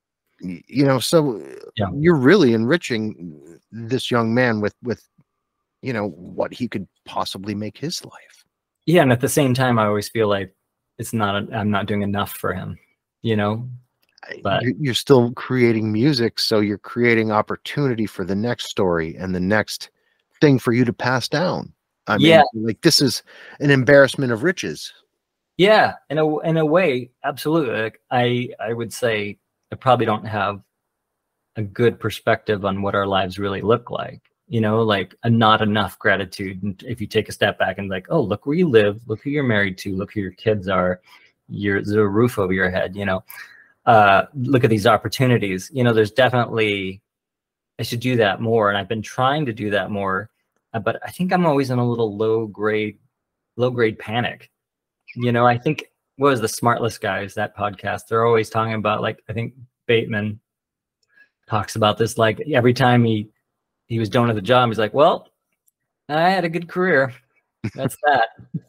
Y- You know, so uh, Yeah. you're really enriching this young man with with you know what he could possibly make his life. Yeah. And at the same time, I always feel like it's not, I'm not doing enough for him, you know? I- But You're, you're still creating music, so you're creating opportunity for the next story and the next thing for you to pass down. I mean, yeah, like, this is an embarrassment of riches. yeah, in a in a way, absolutely. Like, I I would say I probably don't have a good perspective on what our lives really look like. You know, like a not enough gratitude. And if you take a step back and like, oh, look where you live, look who you're married to, look who your kids are, you're there's a roof over your head. You know, uh, look at these opportunities. You know, there's definitely, I should do that more, and I've been trying to do that more. Uh, but I think I'm always in a little low grade, low grade panic. You know, I think, what was the Smartless guys, that podcast? They're always talking about, like, I think Bateman talks about this, like, every time he he was done with the job, he's like, well, I had a good career. That's that.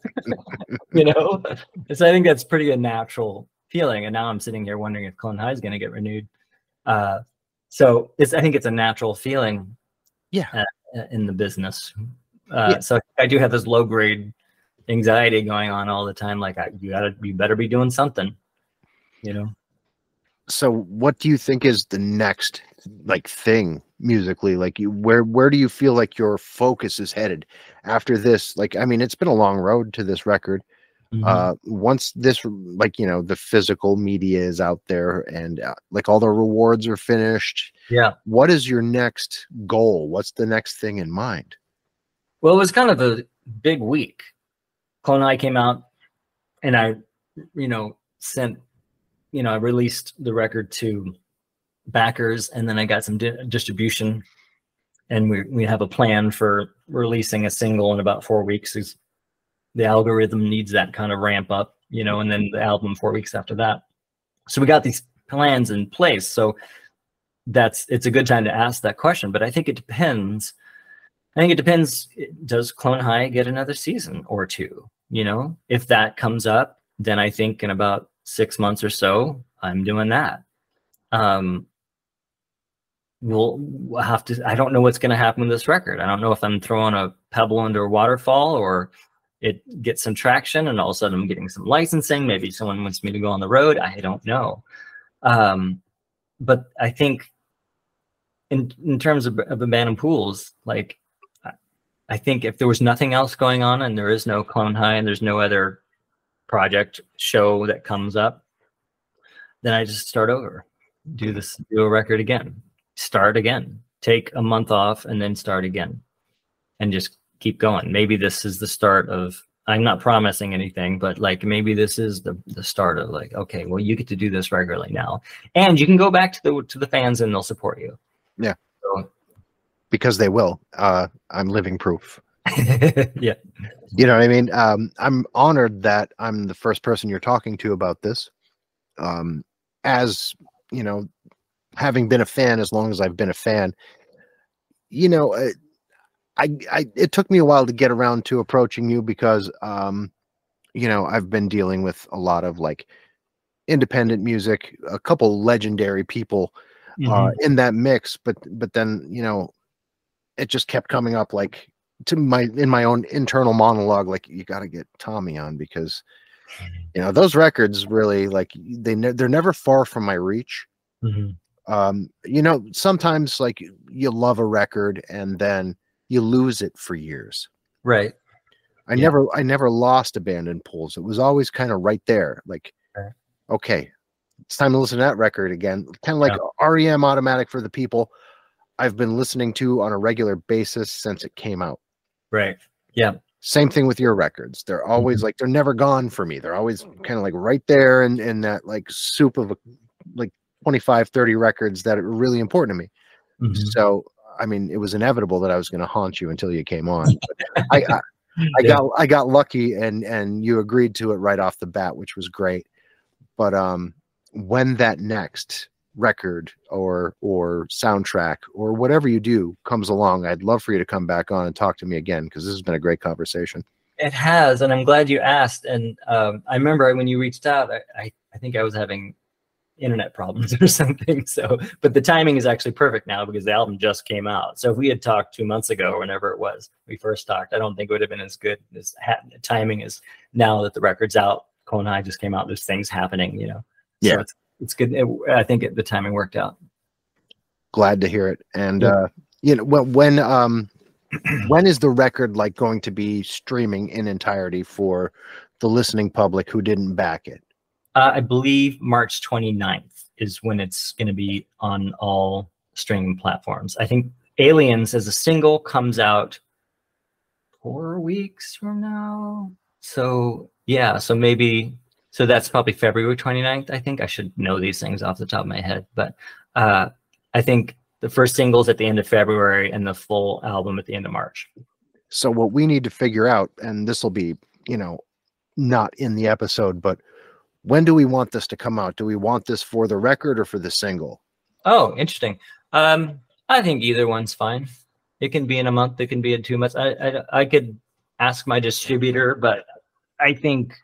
You know? And so I think that's pretty a natural feeling. And now I'm sitting here wondering if Clone High is going to get renewed. Uh, so it's, I think it's a natural feeling. Yeah. Uh, in the business. Uh, Yeah. So I do have this low grade anxiety going on all the time. Like, I, you gotta, you better be doing something, you know? So what do you think is the next like thing musically? Like, you, where where do you feel like your focus is headed after this? Like, I mean, it's been a long road to this record. Mhm. Uh, once this, like, you know, the physical media is out there and uh, like all the rewards are finished, Yeah. what is your next goal? What's the next thing in mind? Well, it was kind of a big week. Clone High came out, and I, you know, sent, you know, I released the record to backers, and then I got some di- distribution, and we we have a plan for releasing a single in about four weeks. Is the algorithm needs that kind of ramp up, you know, and then the album four weeks after that. So we got these plans in place. So that's, it's a good time to ask that question, but I think it depends. I think it depends. Does Clone High get another season or two? You know, if that comes up, then I think in about six months or so, I'm doing that. Um, we'll, we'll have to, I don't know what's going to happen with this record. I don't know if I'm throwing a pebble into a waterfall or it gets some traction and all of a sudden I'm getting some licensing. Maybe someone wants me to go on the road. I don't know. Um, but I think in, in terms of, of Abandoned Pools, like, I think if there was nothing else going on and there is no Clone High and there's no other project show that comes up, then I just start over, do this, do a record again, start again, take a month off and then start again and just keep going. Maybe this is the start of, I'm not promising anything, but like maybe this is the, the start of like, okay, well, you get to do this regularly now and you can go back to the, to the fans and they'll support you. Yeah. So, because they will. Uh, I'm living proof. Yeah. You know what I mean? Um, I'm honored that I'm the first person you're talking to about this. Um, as, you know, having been a fan as long as I've been a fan, you know, I, I, I it took me a while to get around to approaching you because, um, you know, I've been dealing with a lot of like independent music, a couple legendary people uh, mm-hmm. in that mix, but, but then, you know, it just kept coming up like to my, in my own internal monologue, like you got to get Tommy on because, you know, those records really like they, ne they're never far from my reach. Mm-hmm. Um, you know, sometimes like you love a record and then you lose it for years. Right. I yeah. never, I never lost Abandoned Pools. It was always kind of right there. Like, okay. okay, it's time to listen to that record again. Kind of like yeah. R E M Automatic for the People. I've been listening to on a regular basis since it came out. Right. Yeah. Same thing with your records. They're always mm-hmm. like, they're never gone for me. They're always kind of like right there in, in that like soup of a, like twenty-five, thirty records that are really important to me. Mm-hmm. So, I mean, it was inevitable that I was going to haunt you until you came on. But I, I, I yeah. got, I got lucky and, and you agreed to it right off the bat, which was great. But, um, when that next record or or soundtrack or whatever you do comes along, I'd love for you to come back on and talk to me again because this has been a great conversation. It has, and I'm glad you asked. And um, I remember when you reached out, I, I, I think I was having internet problems or something. So, but the timing is actually perfect now because the album just came out. So if we had talked two months ago or whenever it was we first talked, I don't think it would have been as good as ha timing as now that the record's out. Clone High just came out. There's things happening, you know. Yeah. So it's, It's good. It, I think it, the timing worked out. Glad to hear it. And yeah. uh, you know, when when um when is the record like going to be streaming in entirety for the listening public who didn't back it? Uh, I believe March twenty-ninth is when it's going to be on all streaming platforms. I think Aliens as a single comes out four weeks from now. So yeah, so maybe. So that's probably February twenty-ninth, I think. I should know these things off the top of my head. But uh, I think the first single's at the end of February and the full album at the end of March. So what we need to figure out, and this will be, you know, not in the episode, but when do we want this to come out? Do we want this for the record or for the single? Oh, interesting. Um, I think either one's fine. It can be in a month. It can be in two months. I, I, I could ask my distributor, but I think...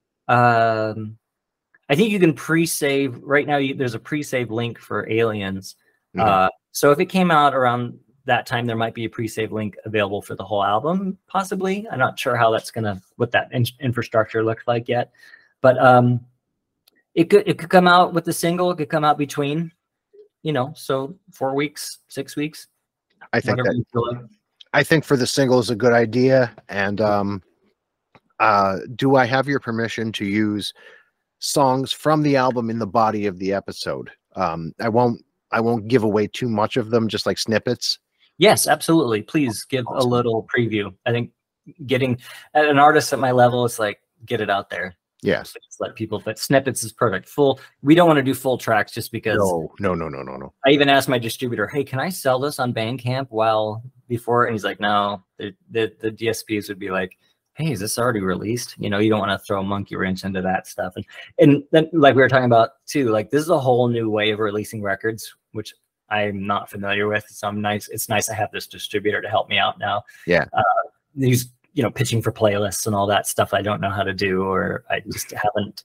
Um, I think you can pre-save right now. You, there's a pre-save link for Aliens. Mm-hmm. Uh, so if it came out around that time, there might be a pre-save link available for the whole album, possibly. I'm not sure how that's gonna, what that in infrastructure looks like yet, but um, it could it could come out with the single. It could come out between, you know, so four weeks, six weeks. I think that, like. I think for the single is a good idea, and um. Uh, do I have your permission to use songs from the album in the body of the episode? Um, I won't. I won't give away too much of them, just like snippets. Yes, absolutely. Please give awesome. a little preview. I think getting at an artist at my level, it's like get it out there. Yes, just let people. But snippets is perfect. Full. We don't want to do full tracks just because. No, no, no, no, no, no. I even asked my distributor, "Hey, can I sell this on Bandcamp?" While before, and he's like, "No." The the, the D S Ps would be like, hey, is this already released? You know, you don't want to throw a monkey wrench into that stuff. And and then, like we were talking about too, like this is a whole new way of releasing records, which I'm not familiar with. So I'm nice. It's nice to have this distributor to help me out now. Yeah. Uh, these, you know, pitching for playlists and all that stuff I don't know how to do, or I just haven't.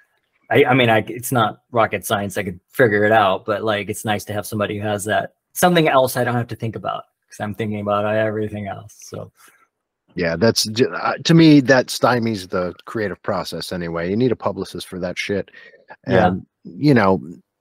I, I mean, I, it's not rocket science. I could figure it out, but like, it's nice to have somebody who has that, something else I don't have to think about, because I'm thinking about everything else. So. Yeah, that's uh, to me that stymies the creative process anyway. You need a publicist for that shit. And yeah. you know,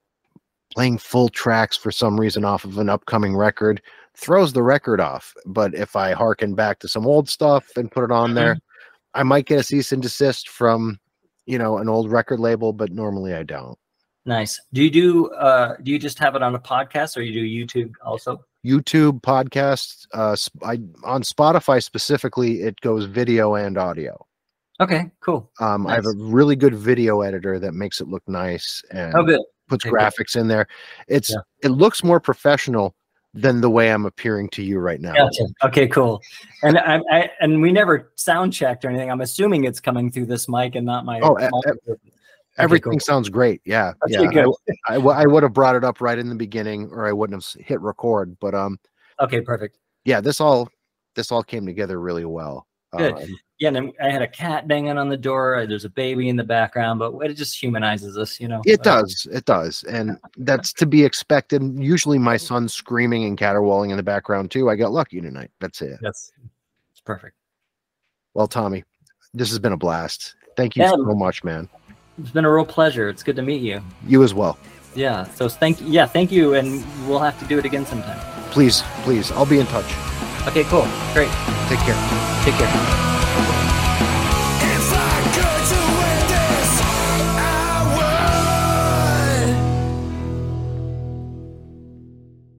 playing full tracks for some reason off of an upcoming record throws the record off. But if I harken back to some old stuff and put it on mm-hmm. there, I might get a cease and desist from, you know, an old record label, but normally I don't. Nice. Do you do uh do you just have it on a podcast, or you do YouTube also? YouTube, podcasts, uh I on Spotify specifically, it goes video and audio. Okay, cool. Um nice. I have a really good video editor that makes it look nice and oh, good. puts okay, graphics good. in there. It's yeah. it looks more professional than the way I'm appearing to you right now. Gotcha. Okay, cool. And I, I and we never sound checked or anything. I'm assuming it's coming through this mic and not my. Oh, a, a, everything okay, cool. sounds great. Yeah, okay, yeah. Good. I, I, I would have brought it up right in the beginning, or I wouldn't have hit record. But um. Okay, perfect. Yeah, this all this all came together really well. Good. Um, yeah, and then I had a cat banging on the door. There's a baby in the background, but it just humanizes us, you know. It does. It does. And that's to be expected. Usually my son's screaming and caterwauling in the background too. I got lucky tonight. That's it. That's it's perfect. Well, Tommy, this has been a blast. Thank you yeah, so much, man. It's been a real pleasure. It's good to meet you. You as well. Yeah. So thank you. Yeah, thank you. And we'll have to do it again sometime. Please, please. I'll be in touch. Okay, cool. Great. Take care. Take care.